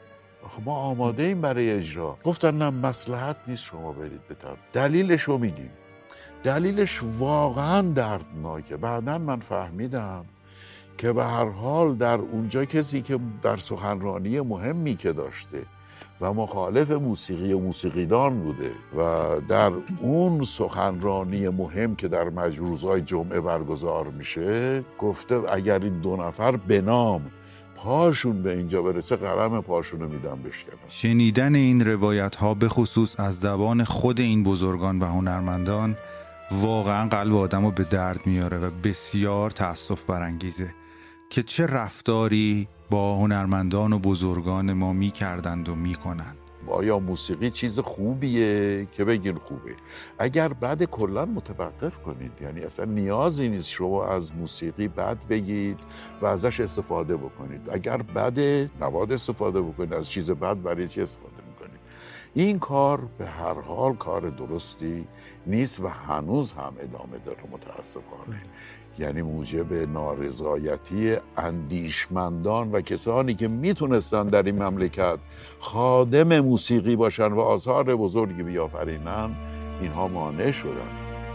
ما آماده ایم برای اجرا. گفتن نه مصلحت نیست شما برید به تبریز. دلیلشو میگیم. دلیلش واقعا دردناکه. بعداً من فهمیدم که به هر حال در اونجا کسی که در سخنرانی مهمی که داشته و مخالف موسیقی و موسیقیدان بوده و در اون سخنرانی مهم که در روزهای جمعه برگزار میشه گفته اگر این دو نفر به نام پاشون به اینجا برسه قلم پاشونو میدم بشکنم. شنیدن این روایت ها به خصوص از زبان خود این بزرگان و هنرمندان واقعا قلب آدمو به درد میاره و بسیار تأسف برانگیزه که چه رفتاری با هنرمندان و بزرگان ما میکردند و میکنند. آیا موسیقی چیز خوبیه که بگین خوبه؟ اگر بد کلا متوقف کنید، یعنی اصلا نیازی نیست شما از موسیقی بد بگید و ازش استفاده بکنید. اگر بده نباید استفاده بکنید، از چیز بد برای چی استفاده میکنید؟ این کار به هر حال کار درستی نیست و هنوز هم ادامه داره متاسفانه. یعنی موجب نارضایتی اندیشمندان و کسانی که میتونستن در این مملکت خادم موسیقی باشن و آثار بزرگی بیافرینن، اینها مانع شدن.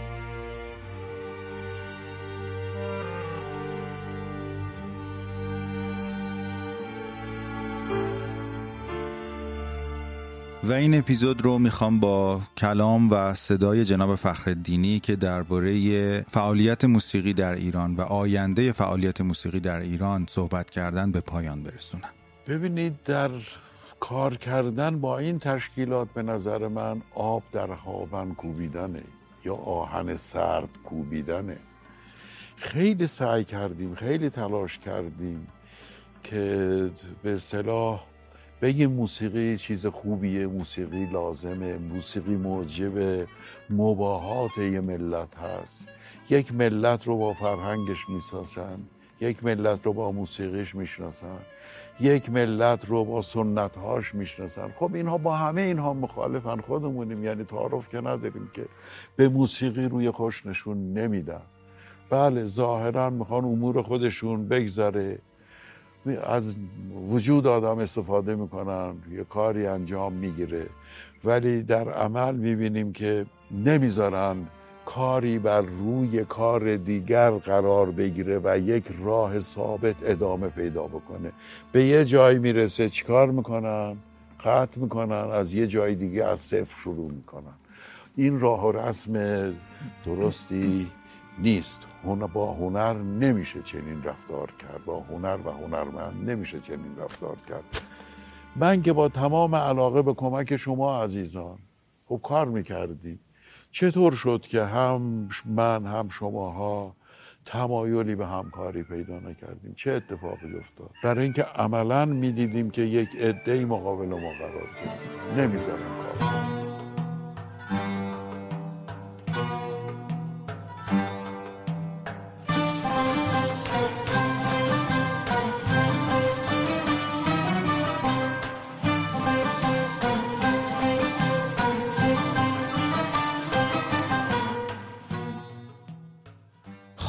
و این اپیزود رو میخوام با کلام و صدای جناب فخرالدینی که درباره فعالیت موسیقی در ایران و آینده فعالیت موسیقی در ایران صحبت کردن به پایان برسونم. ببینید، در کار کردن با این تشکیلات به نظر من آب در هاون کوبیدنه یا آهن سرد کوبیدنه. خیلی سعی کردیم، خیلی تلاش کردیم که به اصطلاح بگیم موسیقی چیز خوبیه، موسیقی لازمه، موسیقی موجب مباهات یه ملت هست. یک ملت رو با فرهنگش میشناسن، یک ملت رو با موسیقیش میشناسن، یک ملت رو با سنتهاش میشناسن. خب اینها با همه اینها مخالفن، خودمونیم، یعنی تعارف که نداریم که به موسیقی روی خوش نشون نمیدن. بله ظاهرا میخوان امور خودشون بگذره، از وجود آدم استفاده میکنن، یه کاری انجام میگیره، ولی در عمل میبینیم که نمیذارن کاری بر روی کار دیگر قرار بگیره و یک راه ثابت ادامه پیدا بکنه. به یه جایی میرسه چیکار میکنن؟ قطع میکنن، از یه جای دیگه از صفر شروع میکنن. این راه و رسم درستی نیست. با هنر نمیشه چنین رفتار کرد، با هنر و هنرمند نمیشه چنین رفتار کرد. من که با تمام علاقه به کمک شما عزیزان خب کار میکردیم، چطور شد که هم من هم شماها تمایلی به همکاری پیدا نکردیم؟ چه اتفاقی افتاد؟ برای اینکه عملاً میدیدیم که یک عده‌ای مقابل ما قرار گرفت، نمیذارن کار.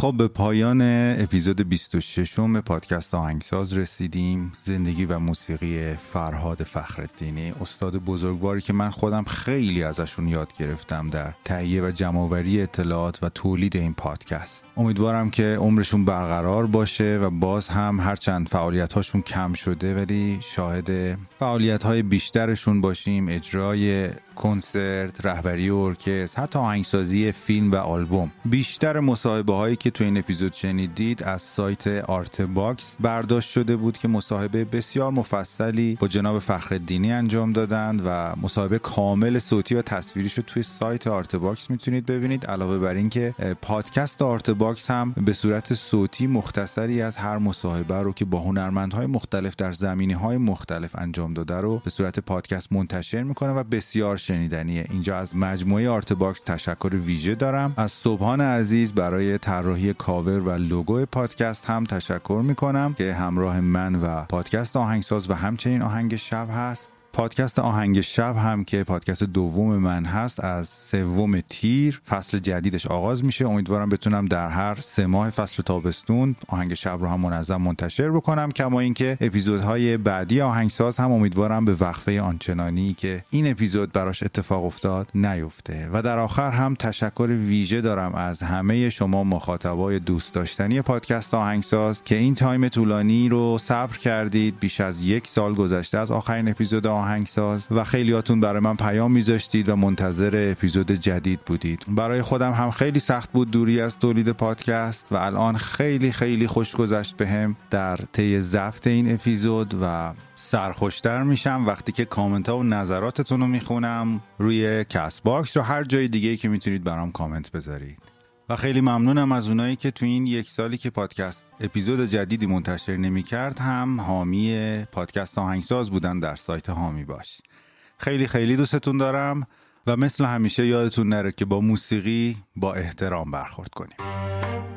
خب به پایان اپیزود 26 پادکست آهنگساز رسیدیم. زندگی و موسیقی فرهاد فخرالدینی، استاد بزرگواری که من خودم خیلی ازشون یاد گرفتم در تهیه و جمع‌آوری اطلاعات و تولید این پادکست. امیدوارم که عمرشون برقرار باشه و باز هم هرچند فعالیت‌هاشون کم شده ولی شاهد فعالیت‌های بیشترشون باشیم، اجرای کنسرت، رهبری ارکستر، حتی آهنگسازی فیلم و آلبوم. بیشتر مصاحبه‌هایی که تو این اپیزود شنیدید از سایت آرت باکس برداشت شده بود که مصاحبه بسیار مفصلی با جناب فخرالدینی انجام دادند و مصاحبه کامل صوتی و تصویریش رو توی سایت آرت باکس میتونید ببینید. علاوه بر این که پادکست آرت باکس هم به صورت صوتی مختصری از هر مصاحبه رو که با هنرمندهای مختلف در زمینه‌های مختلف انجام داده رو به صورت پادکست منتشر میکنه و بسیار شنیدنیه. اینجا از مجموعه آرت باکس تشکر ویژه دارم. از صبحان عزیز برای طراحی کاور و لوگو پادکست هم تشکر میکنم که همراه من و پادکست آهنگساز و همچنین آهنگ شب هست. پادکست آهنگ شب هم که پادکست دوم من هست از 3 تیر فصل جدیدش آغاز میشه. امیدوارم بتونم در هر 3 ماه فصل تابستون آهنگ شب رو هم منظم منتشر بکنم. کما اینکه اپیزودهای بعدی آهنگساز هم امیدوارم به وقفه آنچنانی که این اپیزود براش اتفاق افتاد نیفته. و در آخر هم تشکر ویژه دارم از همه شما مخاطبای دوست داشتنی پادکست آهنگساز که این تایم طولانی رو صبر کردید. بیش از 1 سال گذشته از آخرین اپیزود آهنگساز و خیلیاتون برای من پیام میذاشتید و منتظر اپیزود جدید بودید. برای خودم هم خیلی سخت بود دوری از تولید پادکست و الان خیلی خیلی خوش گذشت بهم در طی ضبط این اپیزود و سرخوشتر میشم وقتی که کامنت ها و نظراتتون رو میخونم روی کست باکس و هر جای دیگه‌ای که میتونید برام کامنت بذارید. و خیلی ممنونم از اونایی که تو این 1 سالی که پادکست اپیزود جدیدی منتشر نمی‌کرد هم حامی پادکست آهنگساز بودن در سایت حامی باش. خیلی خیلی دوستتون دارم و مثل همیشه یادتون نره که با موسیقی با احترام برخورد کنیم.